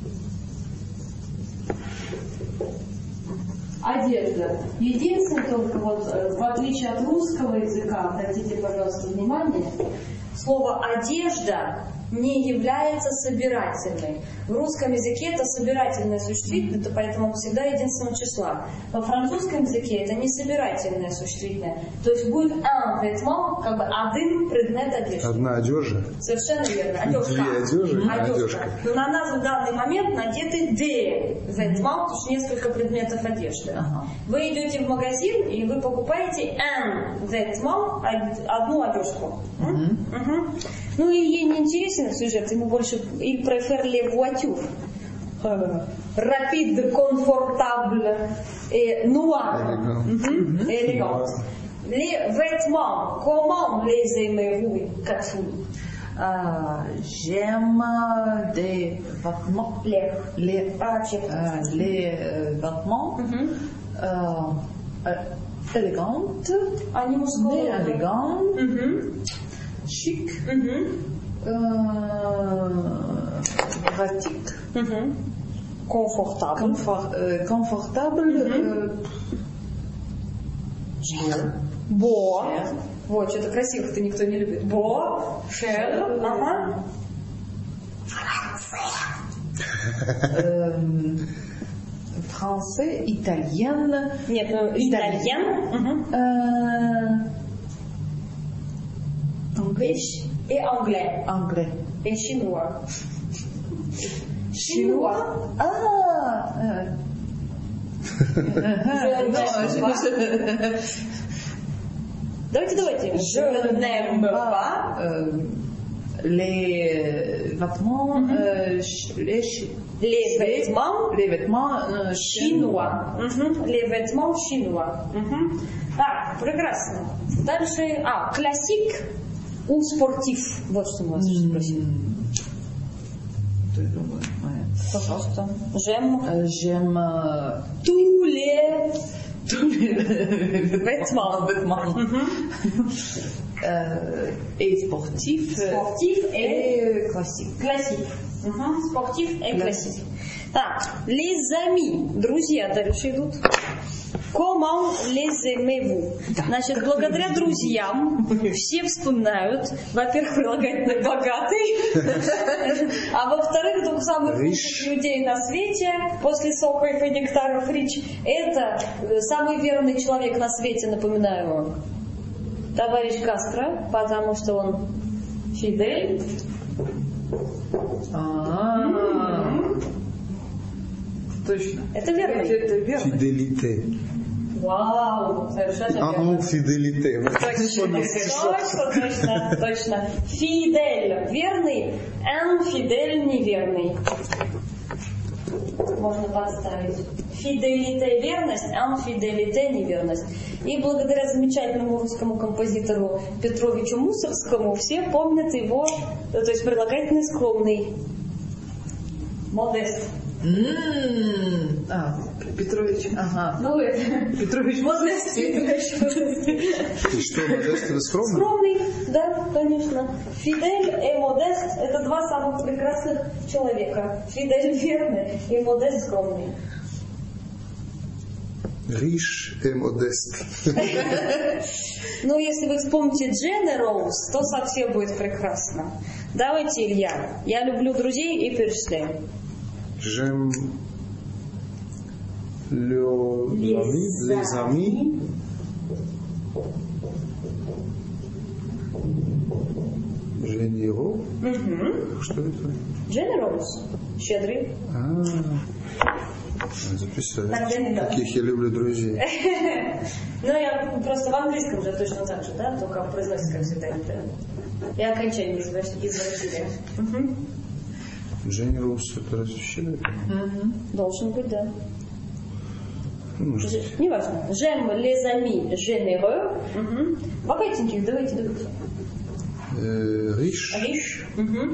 одежда. Единственное, только вот в отличие от русского языка, обратите, пожалуйста, внимание, слово одежда не является собирательной. В русском языке это собирательное существительное, поэтому оно всегда единственного числа. Во французском языке это не собирательное существительное. То есть будет un vêtement, как бы один предмет одежды. Одна одежда? Совершенно верно. Одежка. Две одежды? Одежка. Но на нас в данный момент надеты des vêtements, потому что несколько предметов одежды. Ага. Вы идете в магазин и вы покупаете un vêtement, одну одежку. Ну и ей не интересен сюжет, ему больше il préfère les voitures. Rapide, confortable et noir. Élégant. Les vêtements, comment les aimez-vous, Katsou? J'aime des vêtements. Les vêtements élégantes. Они мужского. Élégants. Chic. Pratique. Confortable. Confortable. Бо. Вот, что-то красивых-то никто не любит. Бо. Шер. Ага. Français, italien. Нет, ну, итальян. Et anglais. Anglais. Et chinois. Chinois. Давайте. Je n'aime pas les vêtements les vêtements chinois. Les vêtements chinois. Так, прекрасно. Дальше, классик у спортив. Вот что мы вас спросили. Пожалуйста. J'aime tous les vêtements. Et sportif. Sportif et classique. Classique. Спортив и классик. Так, les amis, друзья дальше идут. Comment les aimez-vous? Значит, благодаря друзьям все вспоминают, во-первых, прилагательное богатый, а во-вторых, двух самых лучших людей на свете, после соков и нектаров рич, это самый верный человек на свете, напоминаю вам, товарищ Кастро, потому что он Фидель. Точно. Это верно. Это верно. Фиделите. Вау, совершенно верно. Фиделите. Точно. Фидель верный, инфидель неверный. Можно подставить. Фиделите верность, инфиделите неверность. И благодаря замечательному русскому композитору Петровичу Мусорскому все помнят его, то есть прилагательный скромный. Модест. Петрович, ага. Ну, Петрович, Модест Петрович. И что, Модест это скромный? Скромный, да, конечно. Фидель и Модест – это два самых прекрасных человека. Фидель верный и Модест скромный. Риш и Модест. Ну, если вы вспомните Generous, то совсем будет прекрасно. Давайте, Илья. Я люблю друзей и перечисляем. J'aime les amis. Généreux. Что это? Generous. Щедрый. Записать. Да. Каких я люблю друзей. Ну, я просто в английском же точно так же, да? Только произносится, как всегда. И окончание извратили. Generous это разве щедрый? Должен быть, да. Может. Неважно. J'aime les amis généreux. Богатеньких, давайте. Riche. Риш.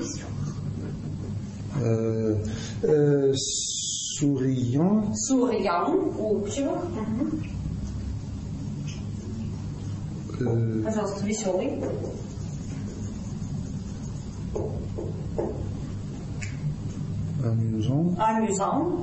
Souriant. Souriant. Улыбчивых. Пожалуйста, веселый. Amusant. Amusant.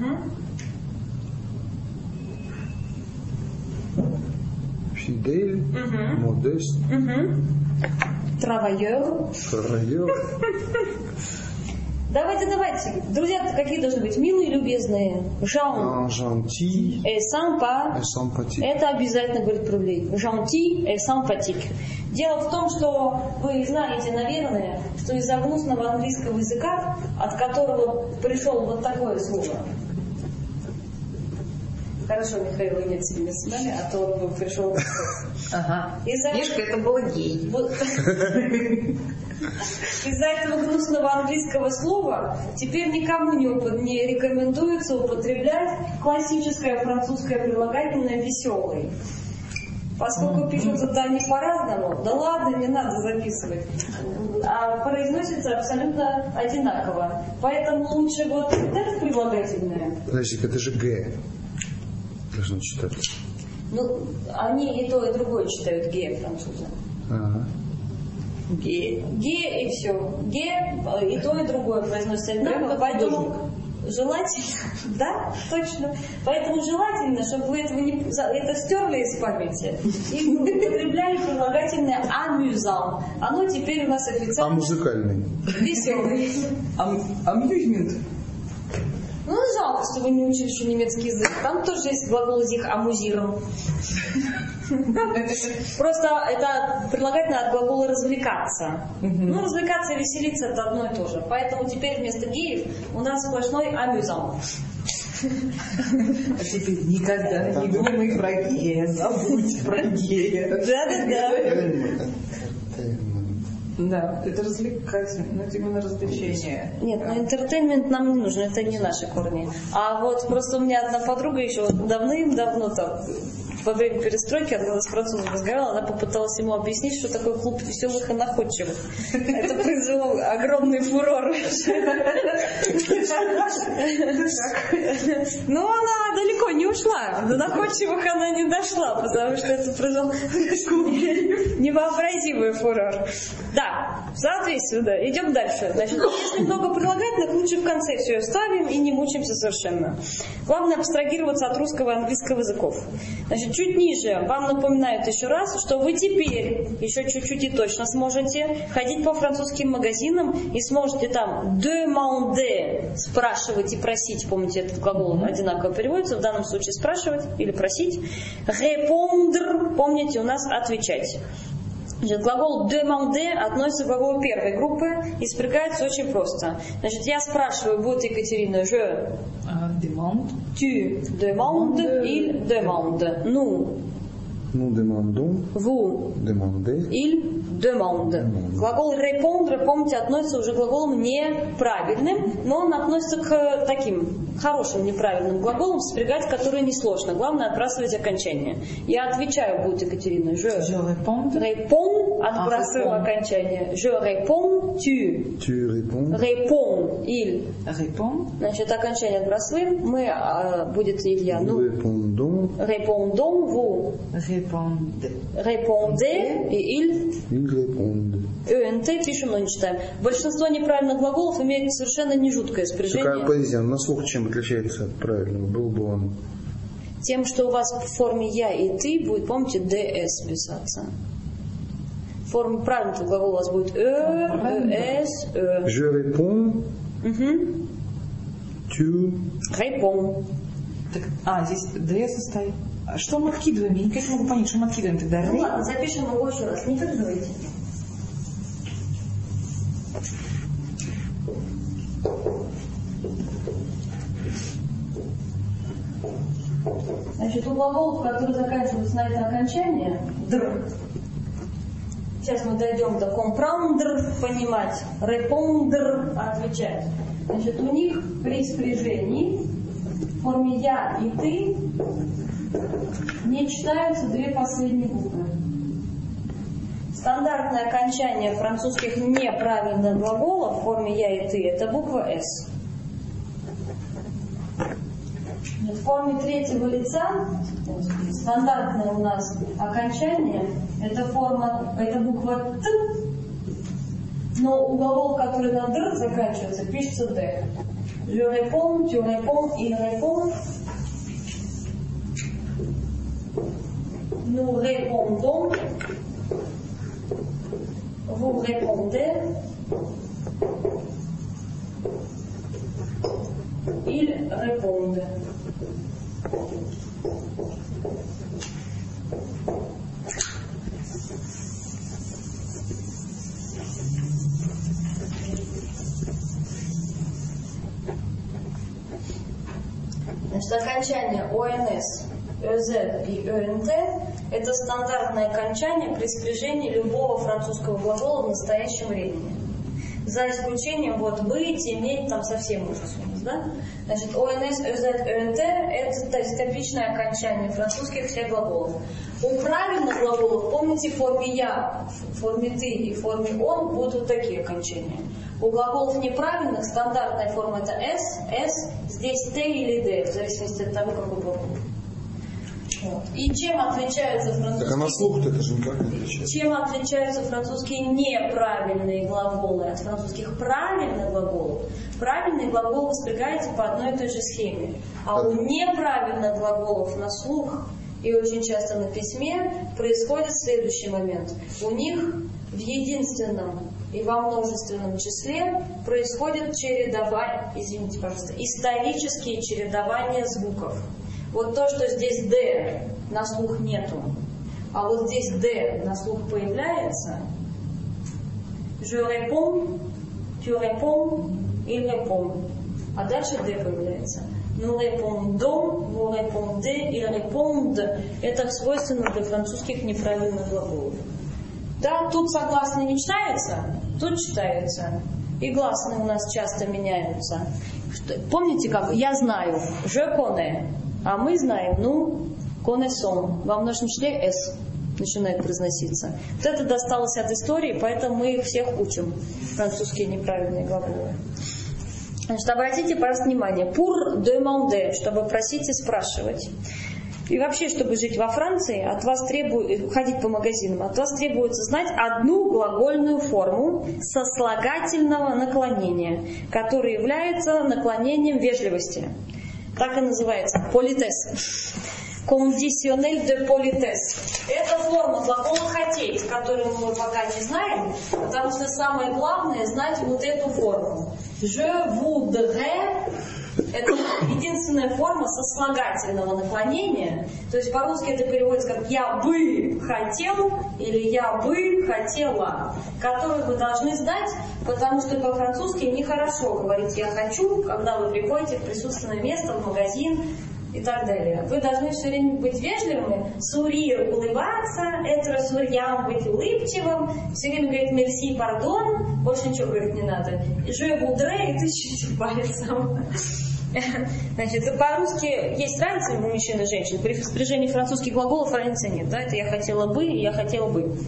Fidèle. Modeste. Travailleur. Travailleur. Давайте. Друзья какие должны быть? Милые, любезные. Gentil. Et sympa. Et sympathique. Это обязательно говорит про людей. Gentil et sympathique. Дело в том, что вы знаете, наверное, что из-за гнусного английского языка, от которого пришел вот такое слово. Хорошо, Михаила нет сегодня с нами, а то он бы пришел. Ага. Мишка, это было гей. Из-за этого гнусного английского слова теперь никому не рекомендуется употреблять классическое французское прилагательное «веселый». Поскольку пишут это они по-разному, да ладно, не надо записывать, а произносится абсолютно одинаково. Поэтому лучше вот это прилагательное. Подожди, это же «г». Должно читать. Ну, они и то, и другое читают «г» французы. Ага. Ге и все. Ге и то, и другое произносится одинаково, поэтому желательно, да, точно. Поэтому желательно, чтобы вы это стерли из памяти и употребляли прилагательное amusant. Оно теперь у нас официально музыкальный. Веселый. Amusement. Ну, жалко, что вы не учили еще немецкий язык. Там тоже есть глагол из них амузирован. Просто это прилагательное от глагола развлекаться. Ну, развлекаться и веселиться это одно и то же. Поэтому теперь вместо геев у нас сплошной амюзан. А теперь никогда не думай про гея, забудь про гея. Да. Да, это развлекательно, но именно развлечение. Нет, ну entertainment нам не нужен, это не наши корни. А вот просто у меня одна подруга еще давным-давно там, во время перестройки, она с французом разговаривала, она попыталась ему объяснить, что такое клуб веселых и находчивых. Это произвело огромный фурор. Но она далеко не ушла, до находчивых она не дошла, потому что это произвело невообразимый фурор. Да, соответственно, да, идем дальше. Значит, если много прилагательных, лучше в конце все ставим и не мучаемся совершенно. Главное абстрагироваться от русского и английского языков. Значит, чуть ниже вам напоминают еще раз, что вы теперь еще чуть-чуть и точно сможете ходить по французским магазинам и сможете там demander, спрашивать и просить. Помните, этот глагол одинаково переводится, в данном случае спрашивать или просить. Répondre, помните, у нас отвечать. Значит, глагол demander относится к глаголу первой группы и спрягается очень просто. Значит, я спрашиваю, будет Екатерина, je demande, tu demandes, il demande, nous demandons, vous demandez, il demande. Глагол répondre, помните, относится уже к глаголам неправильным, но он относится к таким хорошим неправильным глаголам, спрягать которые несложно. Главное отбрасывать окончание. Я отвечаю, будет Екатерина. Je réponds Отбрасываем окончание. Je réponds, tu. Tu réponds. Réponds, il. Répond. Значит, окончание отбрасываем. Мы, будет Илья. Nous répondons. Répondons, vous. Répondez, и il. Ils répondent. ЕНТ пишем, но не читаем. Большинство неправильных глаголов имеют совершенно не жуткое спряжение. Какая поэзия? На слух чем отличается от правильного? Был бы он. Тем, что у вас в форме я и ты будет, помните, ds писаться. В форме правильного глагола у вас будет es, Je réponds. Tu. Réponds. Так, здесь ds стоит. А что мы откидываем? Я никак не могу понять, что мы откидываем тогда. Ну ладно, запишем его еще раз. Не передавайте. Значит, у глаголов, которые заканчиваются на это окончание, др. Сейчас мы дойдем до comprendre, понимать, répondre, отвечать. Значит, у них при спряжении в форме я и ты не читаются две последние буквы. Стандартное окончание французских неправильных глаголов в форме я и ты это буква S. В форме третьего лица стандартное у нас окончание это буква Т, но у глаголов, которые на др заканчиваются, пишется Д. Je réponds, tu réponds, il répond. Nous répondons. Vous répondez. Ils répondent. Значит, окончание ОНС, ЕЗ и ЕНТ – это стандартное окончание при спряжении любого французского глагола в настоящем времени. За исключением быть, иметь, там совсем уже сумма, да? Значит, ОНС, ЕЗ, ЕНТ – это типичное окончание французских всех глаголов. У правильных глаголов, помните, в форме «я», в форме «ты» и в форме «он» будут вот такие окончания. У глаголов неправильных стандартная форма это S, здесь T или D, в зависимости от того, какой глагол. Вот. И чем отличаются французские... Так а на слух-то это же никак не отличается. Чем отличаются французские неправильные глаголы от французских правильных глаголов? Правильные глаголы воспрягаются по одной и той же схеме. А у неправильных глаголов на слух и очень часто на письме происходит следующий момент. У них в единственном и во множественном числе происходит чередование, извините, пожалуйста, исторические чередования звуков. Вот то, что здесь «д» на слух нету, а вот здесь «д» на слух появляется, «je réponds», «tu réponds», «il répond», а дальше «д» появляется. «Nous répondons», «vous répondez», «ils répondent» – это свойственно для французских неправильных глаголов. Да, тут согласные не читаются, тут читаются. И гласные у нас часто меняются. Помните, как «я знаю», «je connais», а мы знаем, «connaissons». Во множественном числе «s» начинает произноситься. Вот это досталось от истории, поэтому мы их всех учим, французские неправильные глаголы. Значит, обратите, пожалуйста, внимание. «Pour demander», чтобы просить и спрашивать. И вообще, чтобы жить во Франции, от вас ходить по магазинам, от вас требуется знать одну глагольную форму сослагательного наклонения, которая является наклонением вежливости. Так и называется. Politesse. Conditionnel de politesse. Это форма глагола «хотеть», которую мы пока не знаем, потому что самое главное знать вот эту форму. Je voudrais. Это единственная форма сослагательного наклонения. То есть по-русски это переводится как «я бы хотел» или «я бы хотела», которую вы должны знать, потому что по-французски нехорошо говорить «я хочу», когда вы приходите в присутственное место, в магазин и так далее. Вы должны все время быть вежливыми, sourire, улыбаться, être souriant, быть улыбчивым, все время говорить merci, pardon, больше ничего говорить не надо. Je voudrais, и ты чуть-чуть пальцем. Значит, по-русски есть разница у мужчин и женщин. При спряжении французских глаголов разницы нет. Да? Это я хотела бы и я хотела бы.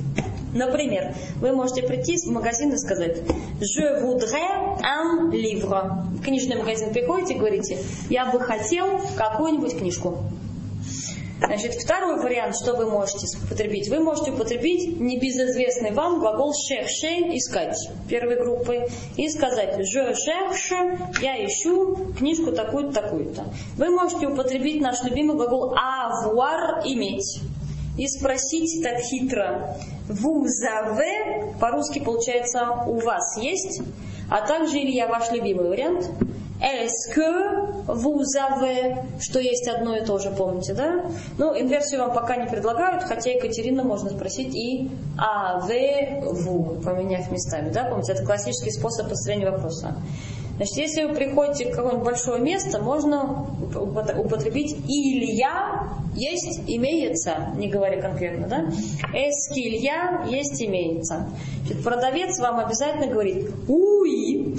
Например, вы можете прийти в магазин и сказать «Je voudrais un livre». В книжный магазин приходите и говорите «Я бы хотел какую-нибудь книжку». Значит, второй вариант, что вы можете употребить. Вы можете употребить небезызвестный вам глагол chercher, искать, первой группы, и сказать je cherche, я ищу книжку такую-то, такую-то. Вы можете употребить наш любимый глагол avoir, иметь, и спросить так хитро vous avez, по-русски получается у вас есть, а также, Илья, ваш любимый вариант est-ce que vous avez, что есть одно и то же, помните, да? Ну, инверсию вам пока не предлагают, хотя Екатерина можно спросить и avez-vous, поменяв местами, да? Помните, это классический способ построения вопроса. Значит, если вы приходите в какое-нибудь большое место, можно употребить Илья есть, имеется, не говоря конкретно, да? Est-ce qu'il y a, есть, имеется. Значит, продавец вам обязательно говорит oui,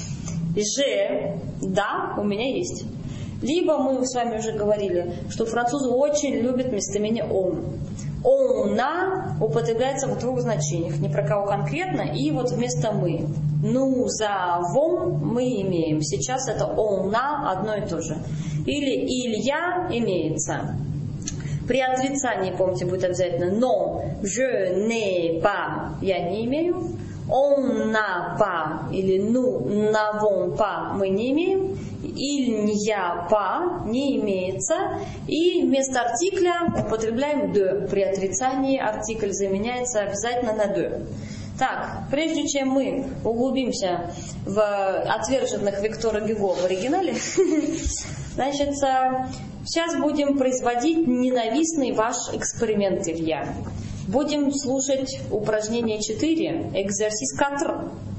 же, да, у меня есть. Либо мы с вами уже говорили, что французы очень любят местоимение он. Он на употребляется в двух значениях, не про кого конкретно, и вот вместо мы. Nous avons, мы имеем. Сейчас это он на одно и то же. Или Илья имеется. При отрицании, помните, будет обязательно non, je n'ai pas, я не имею. On n'a pas или nous n'avons pas, мы не имеем. Il n'y a pas, не имеется. И вместо артикля употребляем de. При отрицании артикль заменяется обязательно на de. Так, прежде чем мы углубимся в отверженных Виктора Гюго в оригинале, значит, сейчас будем производить ненавистный ваш эксперимент, Илья. Будем слушать упражнение 4, экзерсис 4,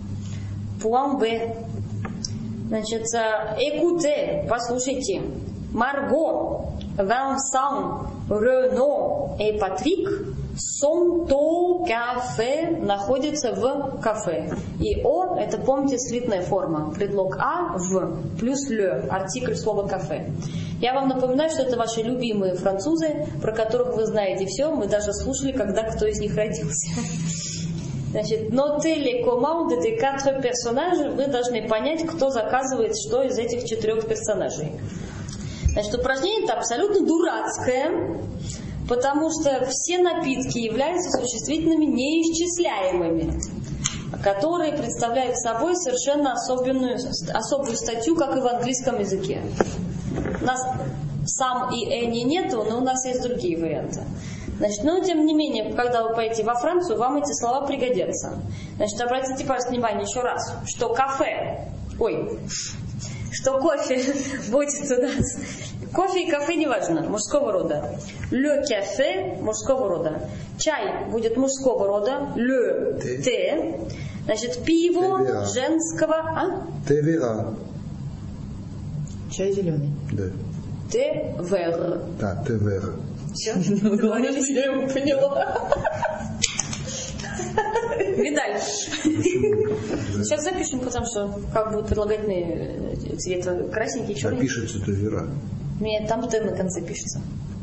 point B. Значит, écoutez, послушайте. Марго, Винсан, Рено и Патрик sont au café, находятся в кафе. И о, это, помните, слитная форма. Предлог а, в, плюс le, артикль слова кафе. Я вам напоминаю, что это ваши любимые французы, про которых вы знаете все. Мы даже слушали, когда кто из них родился. Значит, notez les commandes des 4 personnages. Вы должны понять, кто заказывает что из этих 4 персонажей. Значит, упражнение это абсолютно дурацкое, потому что все напитки являются существительными неисчисляемыми, которые представляют собой совершенно особую статью, как и в английском языке. У нас сам и any нету, но у нас есть другие варианты. Значит, но тем не менее, когда вы поедете во Францию, вам эти слова пригодятся. Значит, обратите, пожалуйста, внимание еще раз, что кафе, что кофе будет у нас. Кофе и кафе неважно, мужского рода. Le café мужского рода. Чай будет мужского рода. Le thé. Значит, пиво женского. Те-вера. Чай зеленый. Да. Те-вер. Да, те-вера. Все? Договорились? Я его поняла. Видаль. Сейчас запишем, потому что как будут предлагательные цвета красненький, черный. Напишется те-вера. Нет, там Т на конце пишется.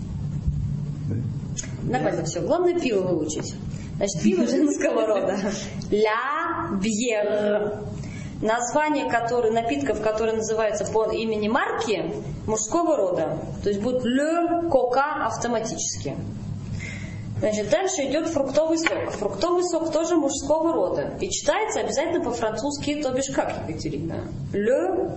Нормально все. Главное пиво выучить. Значит, пиво женского рода. La bière. Название напитков, которые называются по имени марки, мужского рода. То есть будет le coca автоматически. Значит, дальше идет фруктовый сок. Фруктовый сок тоже мужского рода. И читается обязательно по-французски, то бишь как, Екатерина? Le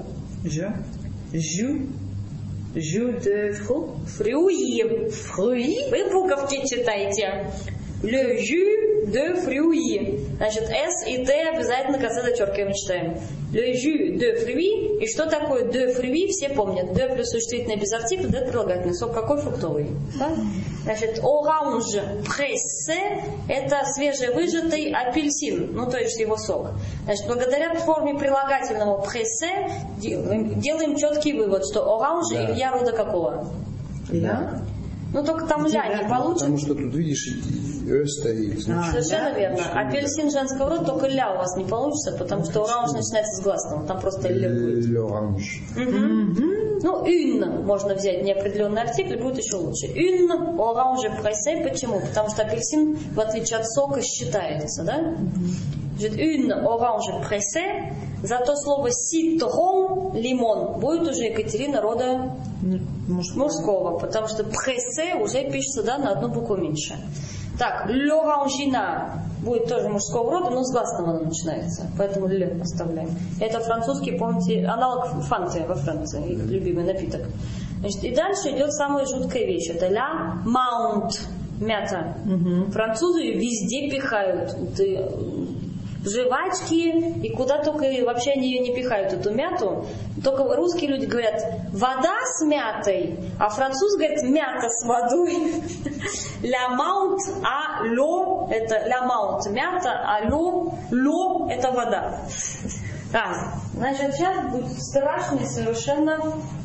jus de fruits. Вы буковки читайте. Le jus de fruits. Значит, S и T обязательно конце зачеркиваем, читаем. Le jus de fruits. И что такое de fruits, все помнят. De плюс существительное без артикля, D прилагательный. Сок какой? Фруктовый. Да? Значит, orange pressé – это свежевыжатый апельсин, ну то есть его сок. Значит, благодаря форме прилагательного pressé делаем четкий вывод, что orange Илья рода какого? Да. Ну, только там ля не получится. Потому что тут, видишь, стоит. Совершенно верно. Апельсин женского рода, только ля у вас не получится, потому что оранж начинается с гласного. Там просто ля будет. L'orange. Ну, une можно взять неопределенный артикль, будет еще лучше. Une orange pressée. Почему? Потому что апельсин, в отличие от сока, считается, да? Значит, une orange pressée. Зато слово citron, лимон, будет уже, Екатерина, рода мужского, потому что pressé уже пишется, да, на одну букву меньше. Так, l'orangina будет тоже мужского рода, но с гласного она начинается, поэтому «ле» оставляем. Это французский, помните, аналог фанты во Франции, их любимый напиток. Значит, и дальше идет самая жуткая вещь, это «la menthe», мята. Французы ее везде пихают. Жвачки, и куда только вообще они ее не пихают, эту мяту. Только русские люди говорят вода с мятой, а француз говорит мята с водой. La menthe, а l'eau это la menthe, мята, а l'eau это вода. Значит, сейчас будет страшный совершенно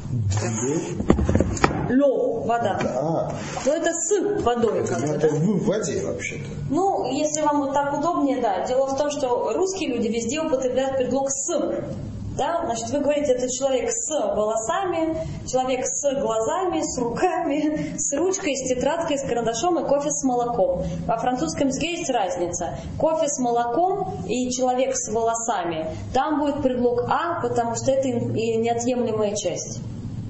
l'eau, вода. Но это с водой. Это в воде вообще-то. Ну, если вам вот так удобнее, да. Дело в том, что русские люди везде употребляют предлог «с». Да? Значит, вы говорите, это человек с волосами, человек с глазами, с руками, с ручкой, с тетрадкой, с карандашом и кофе с молоком. Во французском языке есть разница. Кофе с молоком и человек с волосами. Там будет предлог «а», потому что это и неотъемлемая часть.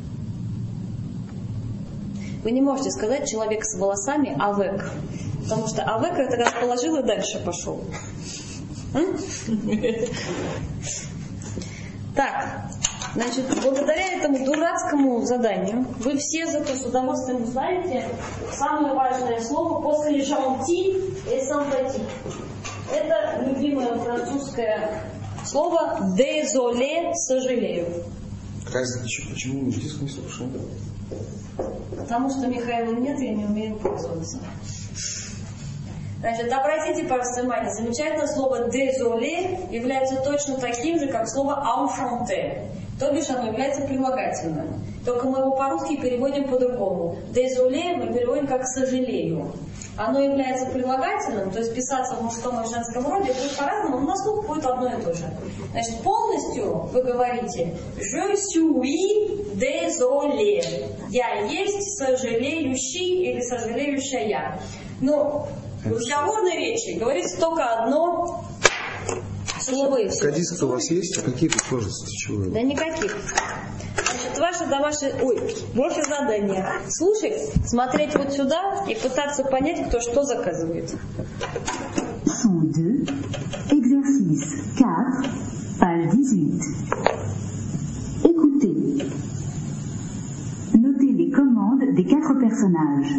Вы не можете сказать человек с волосами «авек». Потому что «авек» это как положил и дальше пошел. Так, значит, благодаря этому дурацкому заданию вы все зато с удовольствием узнаете самое важное слово после «gentil» и «sympathique». Это любимое французское слово «désolé», «сожалею». Почему не здесь не слушаем? Потому что Михаила нет, и я не умею пользоваться. Значит, обратите, пожалуйста, внимание, замечательное слово «désolé» является точно таким же, как слово «enchanté». То бишь оно является прилагательным. Только мы его по-русски переводим по-другому. «Désolé» мы переводим как «сожалею». Оно является прилагательным, то есть писаться в мужском и женском роде будет по-разному, но на слух будет одно и то же. Значит, полностью вы говорите «je suis désolé». Я есть сожалеющий или сожалеющая. Но в разговорной речи говорится только одно слово и все. Кадиска у вас есть? А какие тут сложности? Чего? Да никаких. Значит, ваше ваше задание слушать, смотреть вот сюда и пытаться понять, кто что заказывает. Leçon 2, exercice 4, page 18. Écoutez. Notez les commandes des 4 personnages.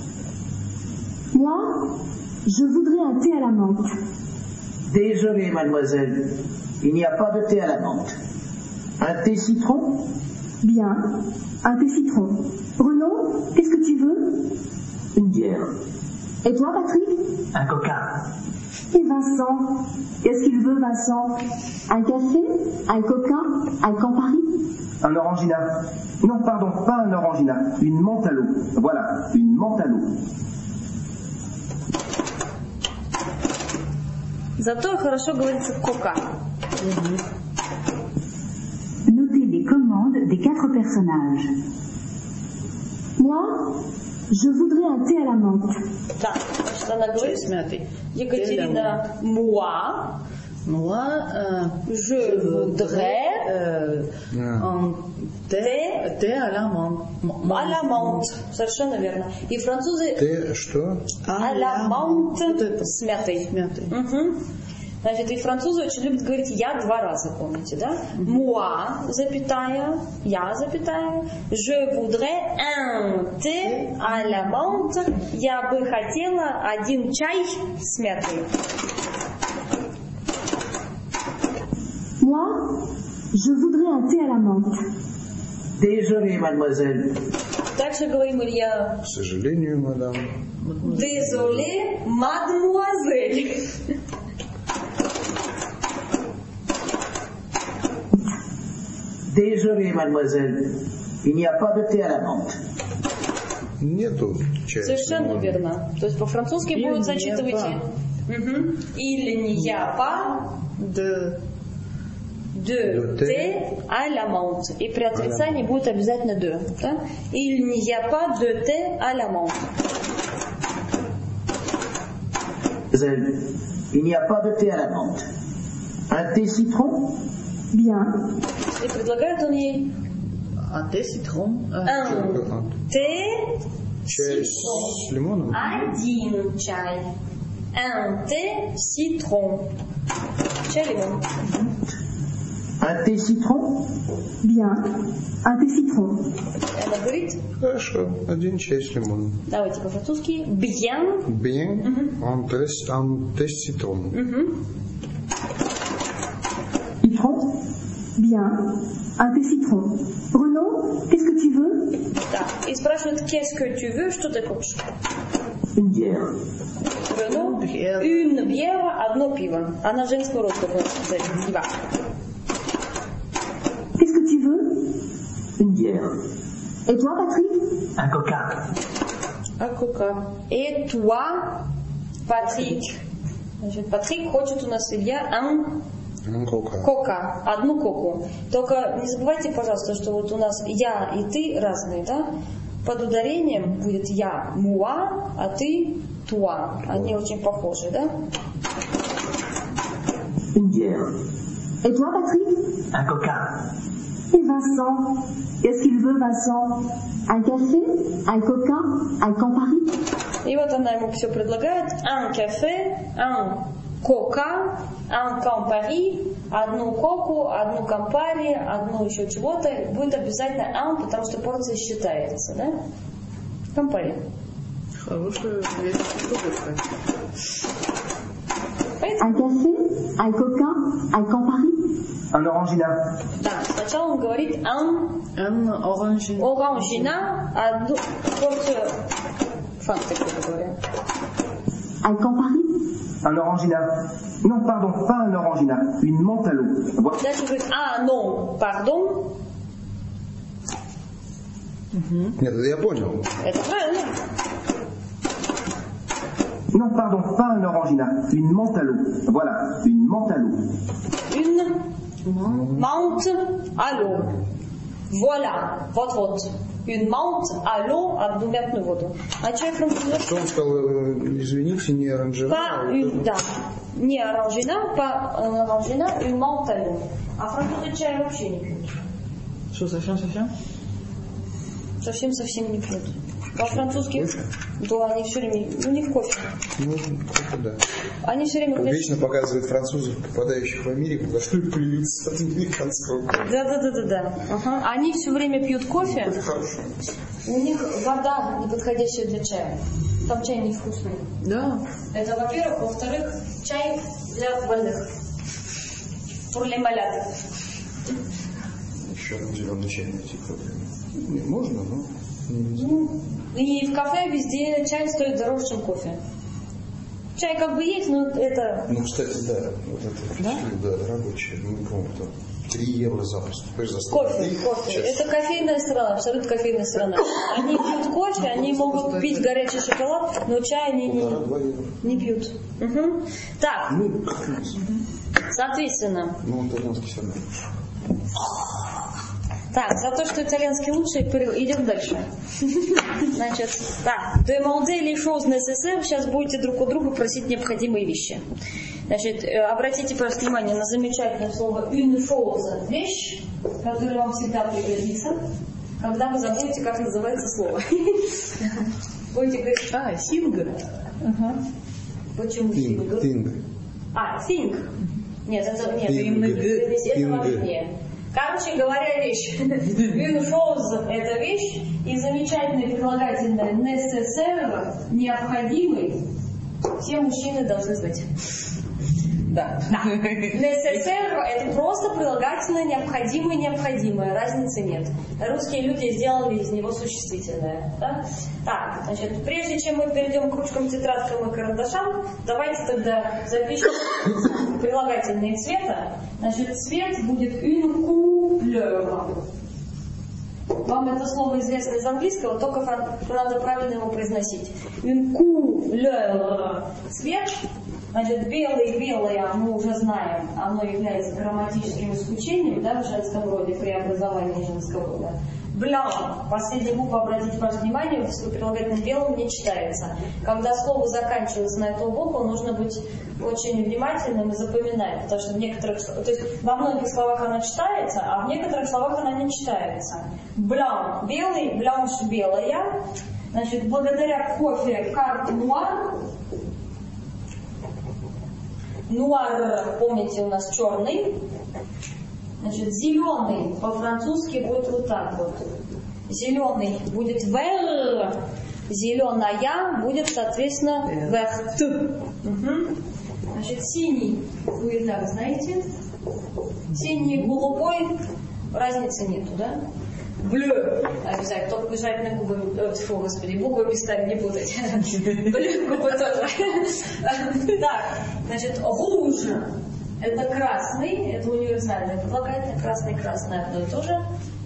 Moi, je voudrais un thé à la menthe. Désolé, mademoiselle, il n'y a pas de thé à la menthe. Un thé citron? Bien, un thé citron. Renaud, qu'est-ce que tu veux? Une bière. Et toi, Patrick? Un coca. Et Vincent? Qu'est-ce qu'il veut, Vincent? Un café? Un coca? Un Campari? Un orangina. Non, pardon, pas un orangina. Une menthe à l'eau. Voilà, une menthe à l'eau. Зато хорошо говорится «кока». Notez les commandes des 4 personnages. Moi, je voudrais un thé à la menthe. Да, значит, она говорит с мятой. Екатерина «moi». Je voudrais un thé à la menthe. À la menthe. Совершенно верно. И французы Ты что? à la menthe с мятой. Угу. Значит, и французы очень любят говорить «я» 2 раза, помните, да? Moi, запятая, я, запятая. Je voudrais un thé à la menthe. Я бы хотела 1 чай с мятой. Moi, je voudrais un thé à la menthe. Désolé, mademoiselle. Также говорим Илья. К сожалению, мадам. Désolé, mademoiselle. Désolé, mademoiselle, il n'y a pas de thé à la menthe. Нету части. Совершенно верно. То есть по-французски будет зачитывайте. Il n'y a pas de thé à la menthe. И при отрицании будет обязательно de. Да? Il n'y a pas de thé à la menthe. Il n'y a pas de thé à la menthe. Un thé citron? Bien. И предлагает он ей Un thé citron. un thé Чай с лимоном? один чай. Un thé citron. Чай лимон. Un thé citron? Bien. Un thé citron. Она говорит, Хорошо, один чай с лимоном. давайте по-французски. Bien. Bien, un thé citron. Citron? Bien. Un thé citron. Renaud, qu'est-ce que tu veux? Да. И спрашивает, qu'est-ce que tu veux, что ты хочешь? Une bière. Renaud, une bière, одно пиво. Она женского рода, как можно сказать, пиво. Qu'est-ce que tu veux? Une bière. Et toi, Patrick? Un coca. А кока. Et toi, Patrick. Значит, Патрик хочет у нас, Илья, кока, одну коку. Только не забывайте, пожалуйста, что вот у нас я и ты разные, да? Под ударением будет я, муа, а ты, туа. Они очень похожи, да? Une bière. Et toi, Patrick? Un coca. Et Vincent? Qu'est-ce qu'il veut, Vincent? Un café? Un coca? Un Campari? И вот она ему все предлагает. Un café, un coca, un Campari, одну коку, одну Campari, одну еще чего-то. Будет обязательно un, потому что порция считается, да? Campari. Хорошая вещь. Un café? Un coca? Un Campari? Un orangina. Да, сначала он говорит un orangina, одну порцию фанты, грубо говоря. Un Campari? Un orangina. Non, pardon, pas un orangina. Une menthe à l'eau. Voilà. Дальше говорит, non, pardon. Нет, это я понял. Это правильно. Non, pardon, pas un orangina. Une menthe à l'eau. Voilà, une menthe à l'eau. Une menthe à l'eau. Voilà, вот. Une menthe à l'eau, одну мятную воду. А человек французский? Что он сказал, извините, не оранжевая? Pas une, да, не оранжина, pas оранжина, une menthe à l'eau. А французы чай вообще не пьют. Что, совсем? Совсем не пьют. Во-французских, да, они все время, у них кофе. Ну, кофе, да. Они все время... Он вечно показывает французов, попадающих в Америку, которые плюются от американского кофе. Да. Ага. Они все время пьют кофе. Это хорошо. У них вода неподходящая для чая. Там чай невкусный. Да. Это, во-первых. Во-вторых, чай для больных. Pour les malades. Еще зеленый чай найти. Можно, но... И в кафе везде чай стоит дороже, чем кофе. Чай как бы есть, но это... Ну, кстати, да. Вот это, да, рабочие. Ну, не помню, там 3 евро запросто. Кофе. Это кофейная страна, абсолютно кофейная страна. Они пьют кофе, они могут пить горячий шоколад, но чай они не пьют. Угу. Так, соответственно... Ну, он итальянский все равно. Так, за то, что итальянский лучше, идем дальше. Значит, да, demandez les choses nécessaires, сейчас будете друг у друга просить необходимые вещи. Значит, обратите, пожалуйста, внимание на замечательное слово une chose, вещь, которая вам всегда пригодится, когда вы забудете, как называется слово. Будете говорить... синг. Почему синг? Think. Нет, это важнее. Короче говоря, вещь. Une chose – это вещь, и замечательное прилагательное nécessaire – необходимый. Все мужчины должны знать. Да. Nécessaire – это просто прилагательное необходимое, разницы нет. Русские люди сделали из него существительное. Да? Так, значит, прежде чем мы перейдем к ручкам, тетрадкам и карандашам, давайте тогда запишем прилагательные цвета. Значит, цвет будет une couleur. Вам это слово известно из английского, только надо правильно его произносить. Une couleur. Цвет. Значит, белое, мы уже знаем, оно является грамматическим исключением, да, в женском роде, при образовании женского рода. Blanc. Последняя буква, обратите ваше внимание, в прилагательном белом не читается. Когда слово заканчивается на эту букву, нужно быть очень внимательным и запоминать, потому что в некоторых, то есть во многих словах она читается, а в некоторых словах она не читается. Blanc. Белый, blanche белая. Значит, благодаря кофе carte noire. Нуар, помните, у нас черный. Значит, зеленый по-французски будет вот так вот. Зеленый будет vert, зеленая будет, соответственно, verte. Угу. Значит, синий будет так, знаете? Синий и голубой, разницы нету, да? Блю. Обязательно, только обязательно губы, фу, господи, буквы местами не путать. Блю, губы тоже. Так, значит, rouge. Это красный, это универсальное прилагательное, красный, одно и то же.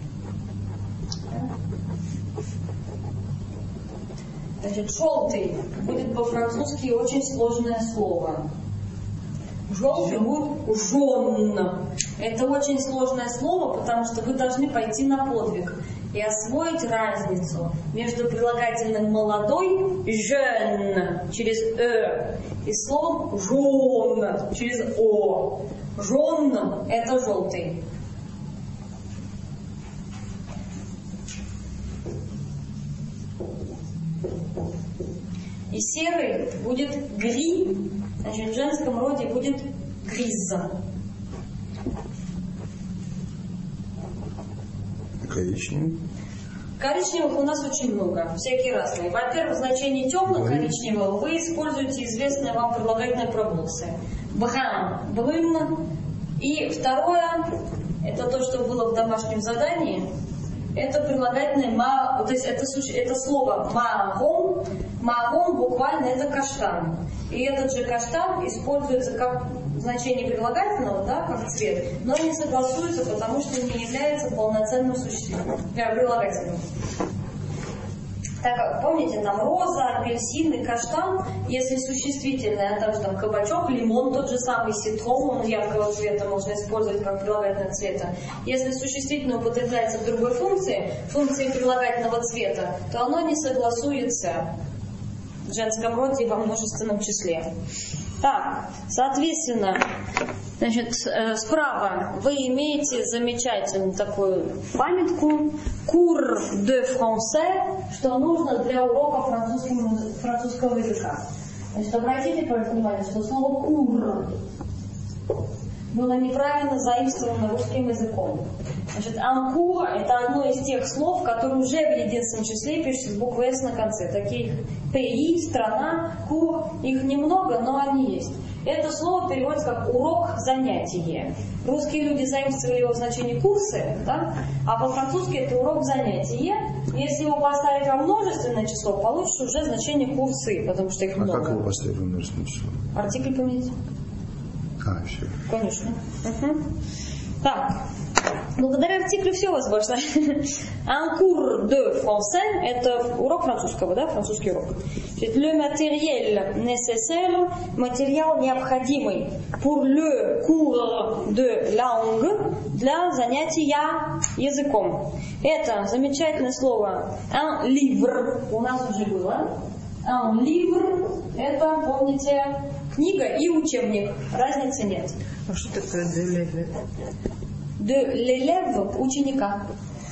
Значит, желтый будет по-французски очень сложное слово. Желтый будет jaune. Это очень сложное слово, потому что вы должны пойти на подвиг и освоить разницу между прилагательным молодой jeune через и словом jaune через о. Jaune – это желтый. И серый будет gris, значит, в женском роде будет grise. Коричневый. Коричневых у нас очень много, всякие разные. Во-первых, значение темно-коричневого вы используете известное вам прилагательное пробуксы. Brun, brun. И второе, это то, что было в домашнем задании. Это прилагательное то есть это слово marron. Marron буквально это каштан. И этот же каштан используется как значение прилагательного, да, как цвет, но не согласуется, потому что не является полноценным прилагательным. Так, помните, там роза, апельсин и каштан, если существительное, а также там кабачок, лимон, тот же самый ситрон, он яркого цвета, можно использовать как прилагательного цвета. Если существительное употребляется в другой функции прилагательного цвета, то оно не согласуется в женском роде и во множественном числе. Так, соответственно, значит, справа вы имеете замечательную такую памятку «Cours de français», что нужно для урока французского языка. Значит, обратите внимание, что слово «cours» было неправильно заимствовано русским языком. Значит, un cours – это одно из тех слов, которые уже в единственном числе пишутся с буквой «с» на конце. Такие pays, страна, cours, их немного, но они есть. Это слово переводится как «урок, занятие». Русские люди заимствовали его в значении «курсы», да? А по-французски это «урок, занятие». Если его поставить во множественное число, получится уже значение «курсы», потому что их много. А как его поставить во множественное число? Артикль поменять. Все. Конечно. Угу. Так, благодаря артиклю все возможно. Un cours de français – это урок французского, да, французский урок. Le matériel nécessaire – материал необходимый pour le cours de langue – для занятия языком. Это замечательное слово un livre у нас уже было. Un livre – это, помните, книга и учебник. Разницы нет. А что такое de l'élève? De l'élève – ученика.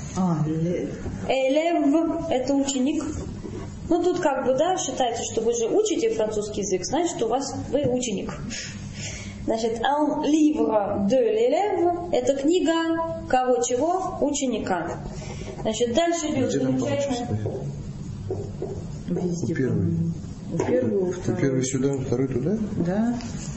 Élève – это ученик. Ну, тут как бы, да, считайте, что вы же учите французский язык, значит, вы ученик. Значит, un livre de l'élève – это книга кого чего? Ученика. Значит, дальше идет замечательно. Везде. У первого, первый сюда, второй туда? Да.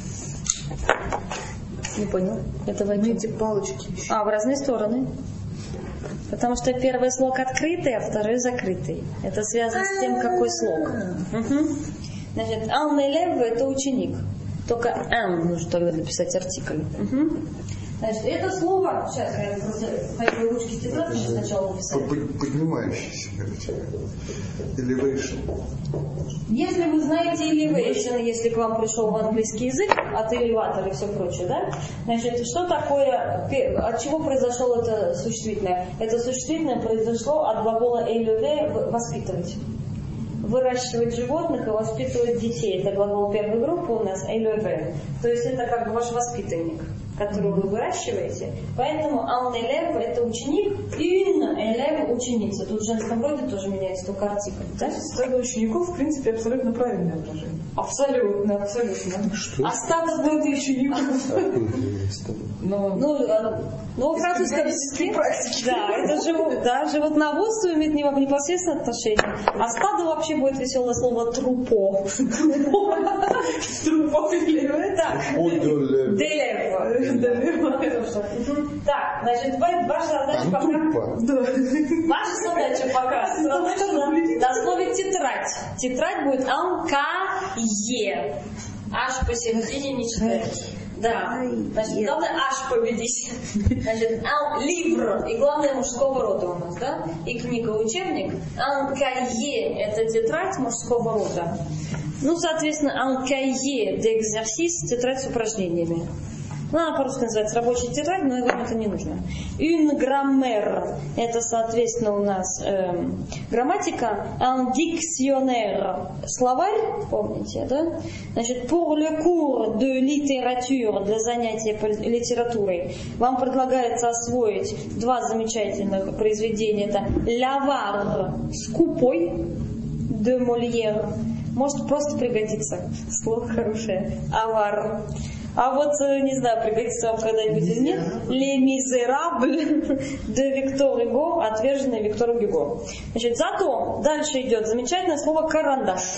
Не понял. Это возьмите эти палочки. В разные стороны. Потому что первый слог открытый, а второй закрытый. Это связано с тем, какой слог. Угу. Значит, un élève – это ученик. Только un нужно тогда написать артикль. Угу. Значит, это слово, сейчас я просто хочу ручки тетрадки сначала написать. Поднимающийся, короче. Elevation. Если вы знаете elevation, если к вам пришел в английский язык, от элеватора и все прочее, да? Значит, что такое, от чего произошло это существительное? Это существительное произошло от глагола élever, воспитывать. Выращивать животных и воспитывать детей. Это глагол первой группы у нас élever. То есть это как бы ваш воспитанник, которую вы выращиваете. Поэтому un élève это ученик, une élève ученица. Тут в женском роде тоже меняется только артикль. Да? Стадо учеников, в принципе, абсолютно правильное выражение. Абсолютно, абсолютно. Что? А стадо учеников. Ну, французском языке, да, это животноводство имеет непосредственное отношение. А стадо вообще будет веселое слово трупо. Трупо или так. Делев. Так, значит, ваша задача пока на слове тетрадь. Тетрадь будет ан-ка-е. Аж посередине не читается. Да, значит, главное аж победить. Значит, ливр, и главное мужского рода у нас, да? И книга, учебник. Ан-кае – это тетрадь мужского рода. Ну, соответственно, ан-кае d'exercice – тетрадь с упражнениями. Ну, она по-русски называется рабочая тетрадь, но вам это не нужно. Une grammaire – это, соответственно, у нас грамматика. Un dictionnaire – словарь, помните, да? Значит, pour le cours de littérature, для занятия литературой, вам предлагается освоить два замечательных произведения. Это L'Avare скупой de Molière. Может просто пригодиться. Слово хорошее. Авар. А вот, не знаю, пригодится вам когда-нибудь или нет. Les Misérables de Victor Hugo, отверженный Виктором Гюго. Значит, зато дальше идет замечательное слово карандаш.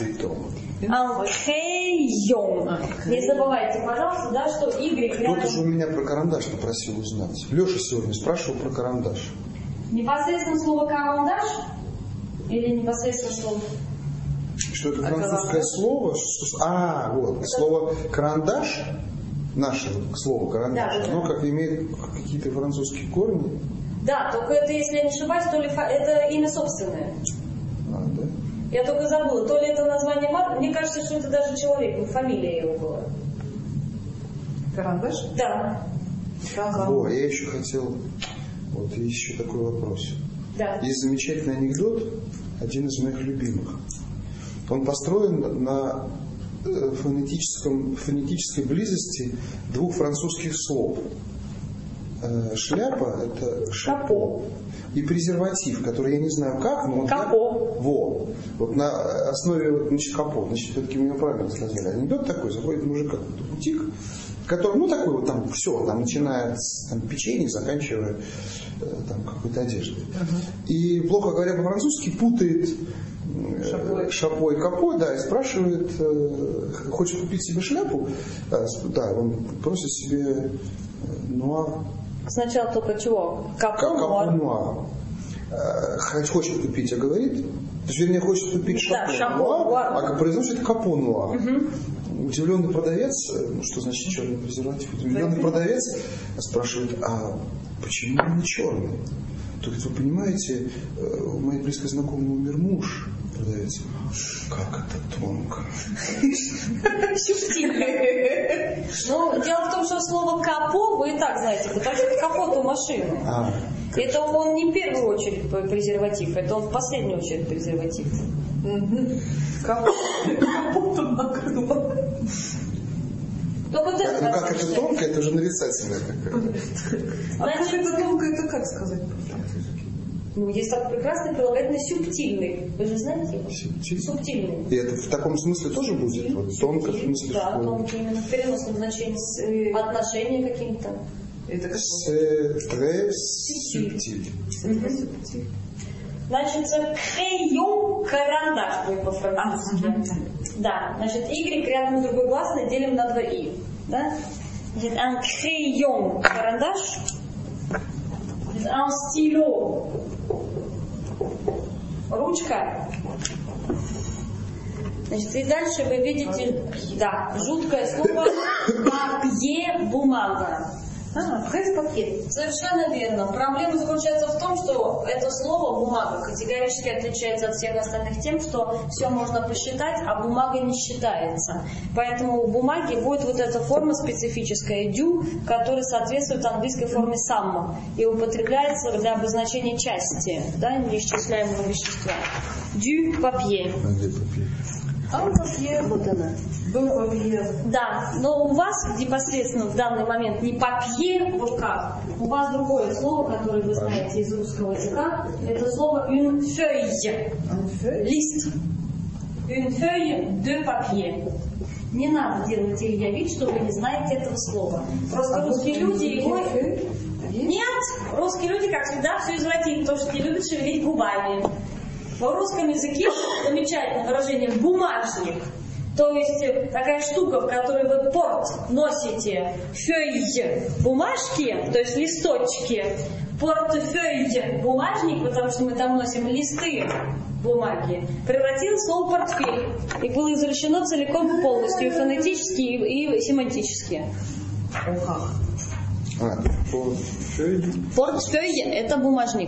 Алхейон. Не забывайте, пожалуйста, да, что Y рядом... Кто-то же у меня про карандаш попросил узнать. Леша сегодня спрашивал про карандаш. Непосредственно слово карандаш или непосредственно слово... Что это французское слово? Вот. Слово карандаш, наше слово карандаш, да, оно как имеет какие-то французские корни. Да, только это, если я не ошибаюсь, то ли это имя собственное. Да? Я только забыла, то ли это название марки, мне кажется, что это даже человек, фамилия его была. Карандаш? Да. О, я еще хотел, вот еще такой вопрос. Да. Есть замечательный анекдот, один из моих любимых. Он построен на фонетической близости двух французских слов. Шляпа – это шапо. И презерватив, который я не знаю как, но он... Капо. Вот на основе, значит, капо. Значит, все-таки меня правильно сказали. Анекдот такой, заходит мужик в какой-то бутик, который, ну, такой вот там все, там, начиная с печенья, заканчивая там какой-то одеждой. И, плохо говоря по-французски, путает шапой и капой, да, и спрашивает, хочет купить себе шляпу, да, он просит себе нуар. Сначала только чего? Капо-нуар. Хочет купить, а говорит, то есть, вернее, хочет купить шапо-нуар, а произносит капо-нуар. Удивленный продавец, что значит черный презерватив, удивленный продавец спрашивает, а почему он не черный? То есть, вы понимаете, у моей близко знакомой умер муж, продавец. Как это тонко. Субтильно. Ну, дело в том, что слово капо вы и так знаете, потому что капот у машины. Это он не в первую очередь презерватив, это он в последнюю очередь презерватив. Капот он накрыл. Ну как это тонко, это же нарицательное какое-то. А как это тонко, это как сказать? Ну, есть такой прекрасный прилагательный субтильный. Вы же знаете его? Субтильный. И это в таком смысле тоже будет? Вот, тонко в смысле, да, что... Да, тонко именно в переносном значении с отношения каким-то. Это как? Субтиль. Значит, хейон карандаш будет по-французски. Да, значит, Y рядом с другой гласной делим на 2 И. Да? Значит, un crayon карандаш. Un stylo ручка. Значит, и дальше вы видите, да, жуткое слово papier бумага. Пресс-папье. Совершенно верно. Проблема заключается в том, что это слово бумага категорически отличается от всех остальных тем, что все можно посчитать, а бумага не считается. Поэтому у бумаги будет вот эта форма специфическая «дю», которая соответствует английской форме «сам» и употребляется для обозначения части, да, неисчисляемого вещества. «Дю папье». Папье. Вот она. Да, но у вас непосредственно в данный момент не папье в руках, у вас другое слово, которое вы знаете из русского языка, это слово une feuille, лист. Une feuille de papier. Не надо делать, Илья, вид, что вы не знаете этого слова. Просто русские люди его... Нет, русские люди, как всегда, все извратили, потому что не любят шевелить губами. В русском языке замечательное выражение «бумажник». То есть такая штука, в которой вы порт носите фёй бумажки, то есть листочки, портфёй бумажник, потому что мы там носим листы бумаги, превратилось в слово портфель и было извращено целиком и полностью, и фонетически, и семантически. Портфёй – это бумажник.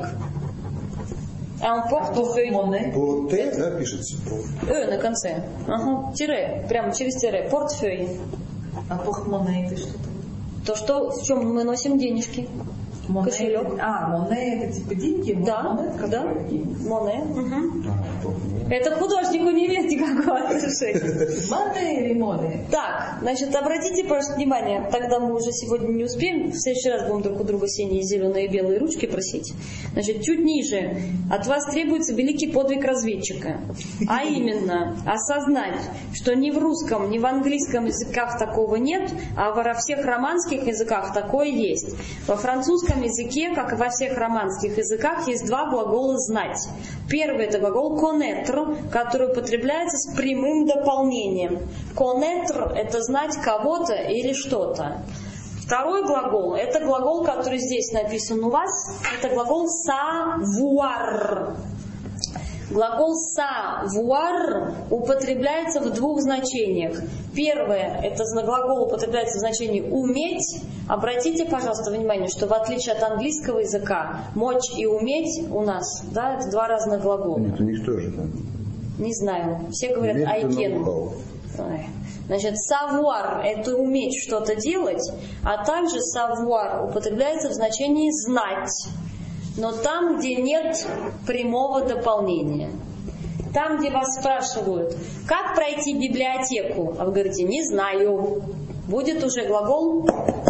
А он портфёй. По Т, да, пишется? На конце. Ага, тире, прямо через тире. Портфёй. А портмоне это что-то? То, что, в чем мы носим денежки. Моне. Кошелек. Моне это типа деньги? Да, моне, да. Моне. Угу. Это художнику не имеет никакого отношения. Моне или моне? Так, значит, обратите, пожалуйста, внимание, тогда мы уже сегодня не успеем, в следующий раз будем друг у друга синие, зеленые и белые ручки просить. Значит, чуть ниже от вас требуется великий подвиг разведчика, а именно осознать, что ни в русском, ни в английском языках такого нет, а во всех романских языках такое есть. Во французском языке, как и во всех романских языках, есть два глагола «знать». Первый – это глагол «connaître», который употребляется с прямым дополнением. Connaître – это знать кого-то или что-то. Второй глагол – это глагол, который здесь написан у вас. Это глагол savoir. Глагол savoir употребляется в двух значениях. Первое – это глагол употребляется в значении «уметь». Обратите, пожалуйста, внимание, что в отличие от английского языка, «мочь» и «уметь» у нас, да, это два разных глагола. Нет, у них тоже. Не знаю. Все говорят «I can». Значит, savoir – это уметь что-то делать, а также savoir употребляется в значении «знать». Но там, где нет прямого дополнения. Там, где вас спрашивают, как пройти библиотеку, а вы говорите, не знаю, будет уже глагол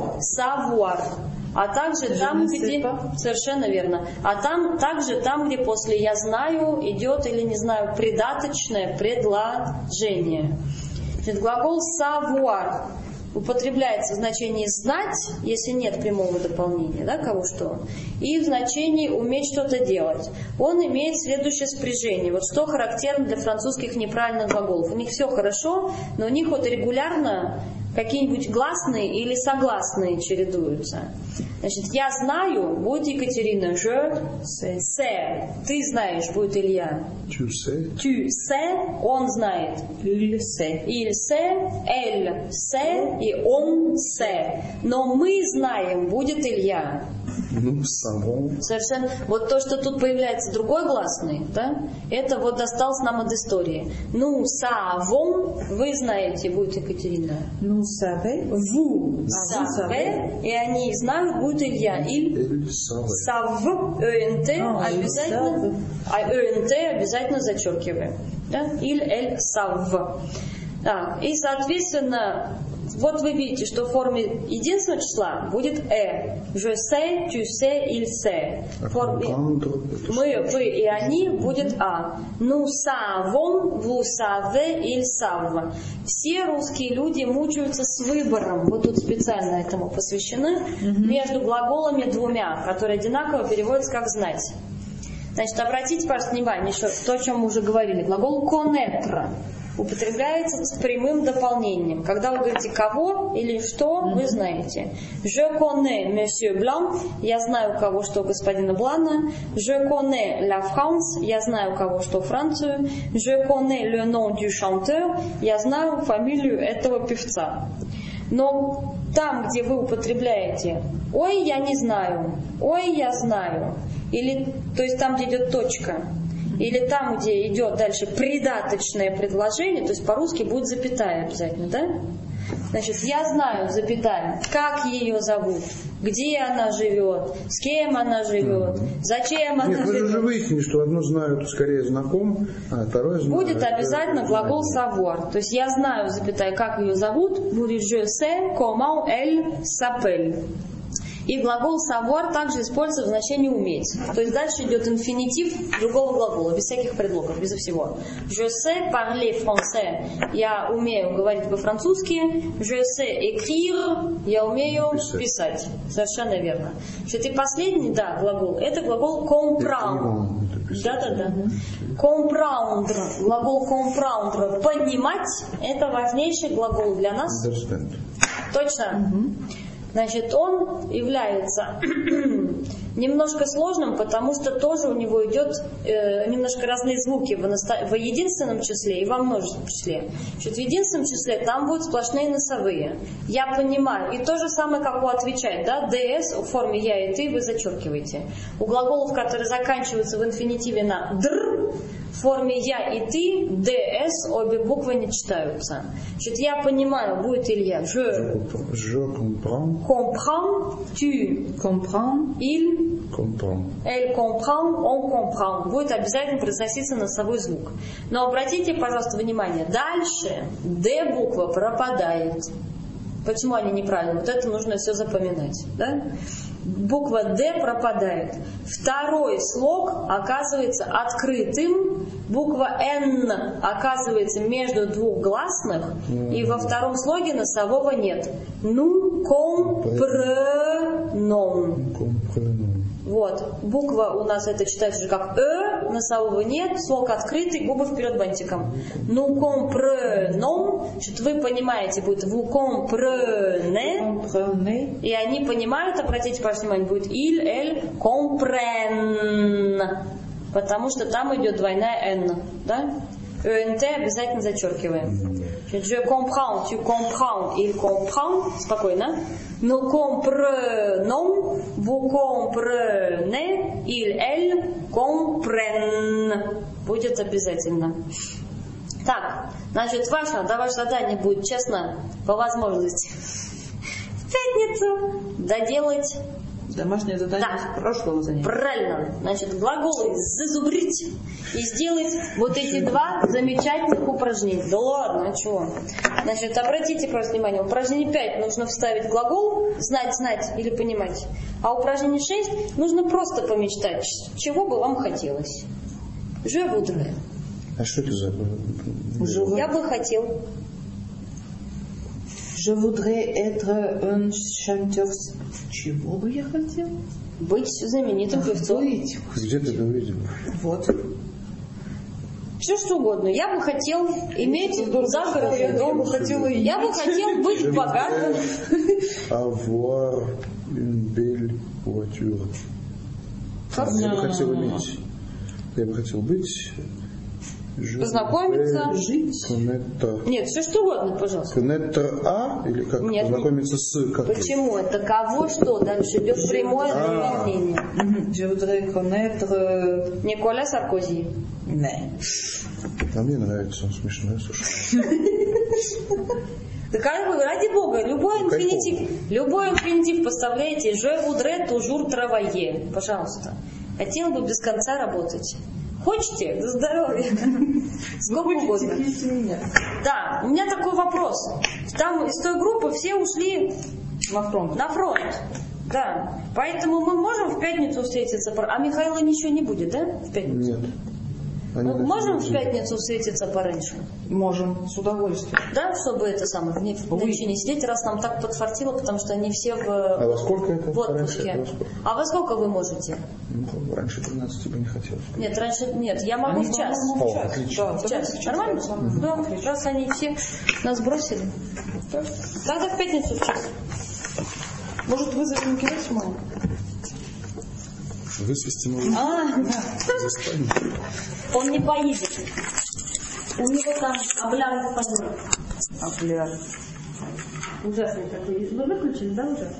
savoir. А также там, где... Совершенно верно. А там, также там, где после «я знаю» идет, или не знаю, придаточное предложение. Значит, глагол savoir употребляется в значении «знать», если нет прямого дополнения, да, кого что, и в значении «уметь что-то делать». Он имеет следующее спряжение. Вот что характерно для французских неправильных глаголов. У них все хорошо, но у них вот регулярно какие-нибудь гласные или согласные чередуются. Значит, «я знаю» будет Екатерина, «je sais». Ты знаешь будет Илья. Tu sais. Tu sais, он знает. Il sait. Il sait, elle sait и он sait. Но мы знаем будет Илья. Nous savons. Совершенно. Вот то, что тут появляется другой гласный, да, это вот досталось нам от истории. Nous savons, вы знаете, будет Екатерина. Nous savez. Vous savez, и они знают, будет Илья. Il savent, ENT обязательно, ENT обязательно зачеркиваем. Да? Il, elle savent. Так, и, соответственно, вот вы видите, что в форме единственного числа будет Je sais, tu sais, il sait. В форме мы, вы и они будет а. Nous savons, vous savez, ils savent. Все русские люди мучаются с выбором, вот тут специально этому посвящены, между глаголами двумя, которые одинаково переводятся как «знать». Значит, обратите, пожалуйста, внимание, что то, о чем мы уже говорили. Глагол connaître употребляется с прямым дополнением. Когда вы говорите «кого» или «что», вы знаете. Je connais Monsieur Blanc, я знаю, у кого что господина Блана. Je connais la France, я знаю, у кого что Францию. Je connais le nom du chanteur, я знаю фамилию этого певца. Но там, где вы употребляете «ой, я не знаю», «ой, я знаю», или, то есть там, где идет точка, или там, где идет дальше придаточное предложение, то есть по-русски будет запятая обязательно, да? Значит, я знаю, запятая, как ее зовут, где она живет, с кем она живет, зачем она живет. Вы же выяснили, что одно знаю, то скорее знаком, а второе знаю. Будет обязательно глагол savoir. То есть я знаю, запятая, как ее зовут, будет je sais comment elle s'appelle. И глагол savoir также используется в значении уметь. То есть дальше идет инфинитив другого глагола, без всяких предлогов, безо всего. Je sais parler français. Я умею говорить по-французски. Je sais écrire. Я умею писать. Совершенно верно. Значит, и последний, да, глагол. Это глагол comprendre. Да. Comprendre. Глагол comprendre. Понимать. Это важнейший глагол для нас. Understand. Точно. Значит, он является немножко сложным, потому что тоже у него идет немножко разные звуки в единственном числе и во множественном числе. Значит, в единственном числе там будут сплошные носовые. Я понимаю. И то же самое, как у отвечать, да, ds в форме я и ты вы зачеркиваете. У глаголов, которые заканчиваются в инфинитиве на др, в форме я и ты, ds, обе буквы не читаются. Значит, я понимаю, будет Илья. Je comprends. Tu comprends. Il comprend. Elle comprend. On comprend. Будет обязательно произноситься носовой звук. Но обратите, пожалуйста, внимание. Дальше D буква пропадает. Почему они неправильно? Вот это нужно все запоминать. Да? Буква D пропадает. Второй слог оказывается открытым. Буква N оказывается между двух гласных. И во втором слоге носового нет. Nous comprenons. Вот. Буква у нас это читается же как носового нет, слог открытый, губы вперед бантиком. Nous comprenons. Значит, вы понимаете, будет vous comprenez. И они понимают, обратите, пожалуйста, внимание, будет ils, elles comprennent. Потому что там идет двойная N. Да? ENT обязательно зачеркиваем. Je comprends, tu comprends, il comprend. Спокойно. Nous comprenons, vous comprenez, ils, elles comprennent. Будет обязательно. Так, значит, ваше задание будет, честно, по возможности, в пятницу доделать домашнее задание с прошлого занятия. Правильно. Значит, глаголы зазубрить и сделать вот эти два замечательных упражнения. Да ладно, а чего? Значит, обратите, пожалуйста, внимание, упражнение 5 нужно вставить глагол, знать или понимать. А упражнение 6 нужно просто помечтать, чего бы вам хотелось. Je voudrais. А что это за... Я бы хотел. Je voudrais être un chanteur. Чего бы я хотел? Быть знаменитым певцом. Где ты это увидел? Вот. Все что угодно. Я бы хотел иметь загородный дом. Я бы хотел быть богатым. Avoir une belle voiture. Я бы хотел иметь. Я бы хотел быть... Познакомиться, жить. Connaître. Нет, все что угодно, пожалуйста. Connaître а или как? Нет. Познакомиться с как? Почему? Это кого что? Дальше идет прямое дополнение. Je voudrais connaître... Николя Саркози. Не. А мне нравится, он смешной, слушай. Да как вы, ради бога, любой инфинитив поставляете je voudrais toujours travailler. Пожалуйста. Хотел бы без конца работать. Хочете? До здоровья. Сколько угодно. Да, у меня такой вопрос. Там из той группы все ушли на фронт. Да. Поэтому мы можем в пятницу встретиться. А Михаила ничего не будет, да? В пятницу? Нет. Мы можем в пятницу встретиться пораньше? Можем, с удовольствием. Да, чтобы это самое, не сидеть, раз нам так подфартило, потому что они все А во сколько это? В отпуске. А во сколько вы можете? Ну, раньше 13 бы не хотел. Нет, раньше нет, я могу в час. Отлично. В час. Нормально? Да, раз они все нас бросили. Тогда в пятницу в час. Может, вызовем Герасимова? Высвести можно. Он не поедет. У него там обляр в подруг. Обляр. Ужасный такой. Вы выключили, да, уже?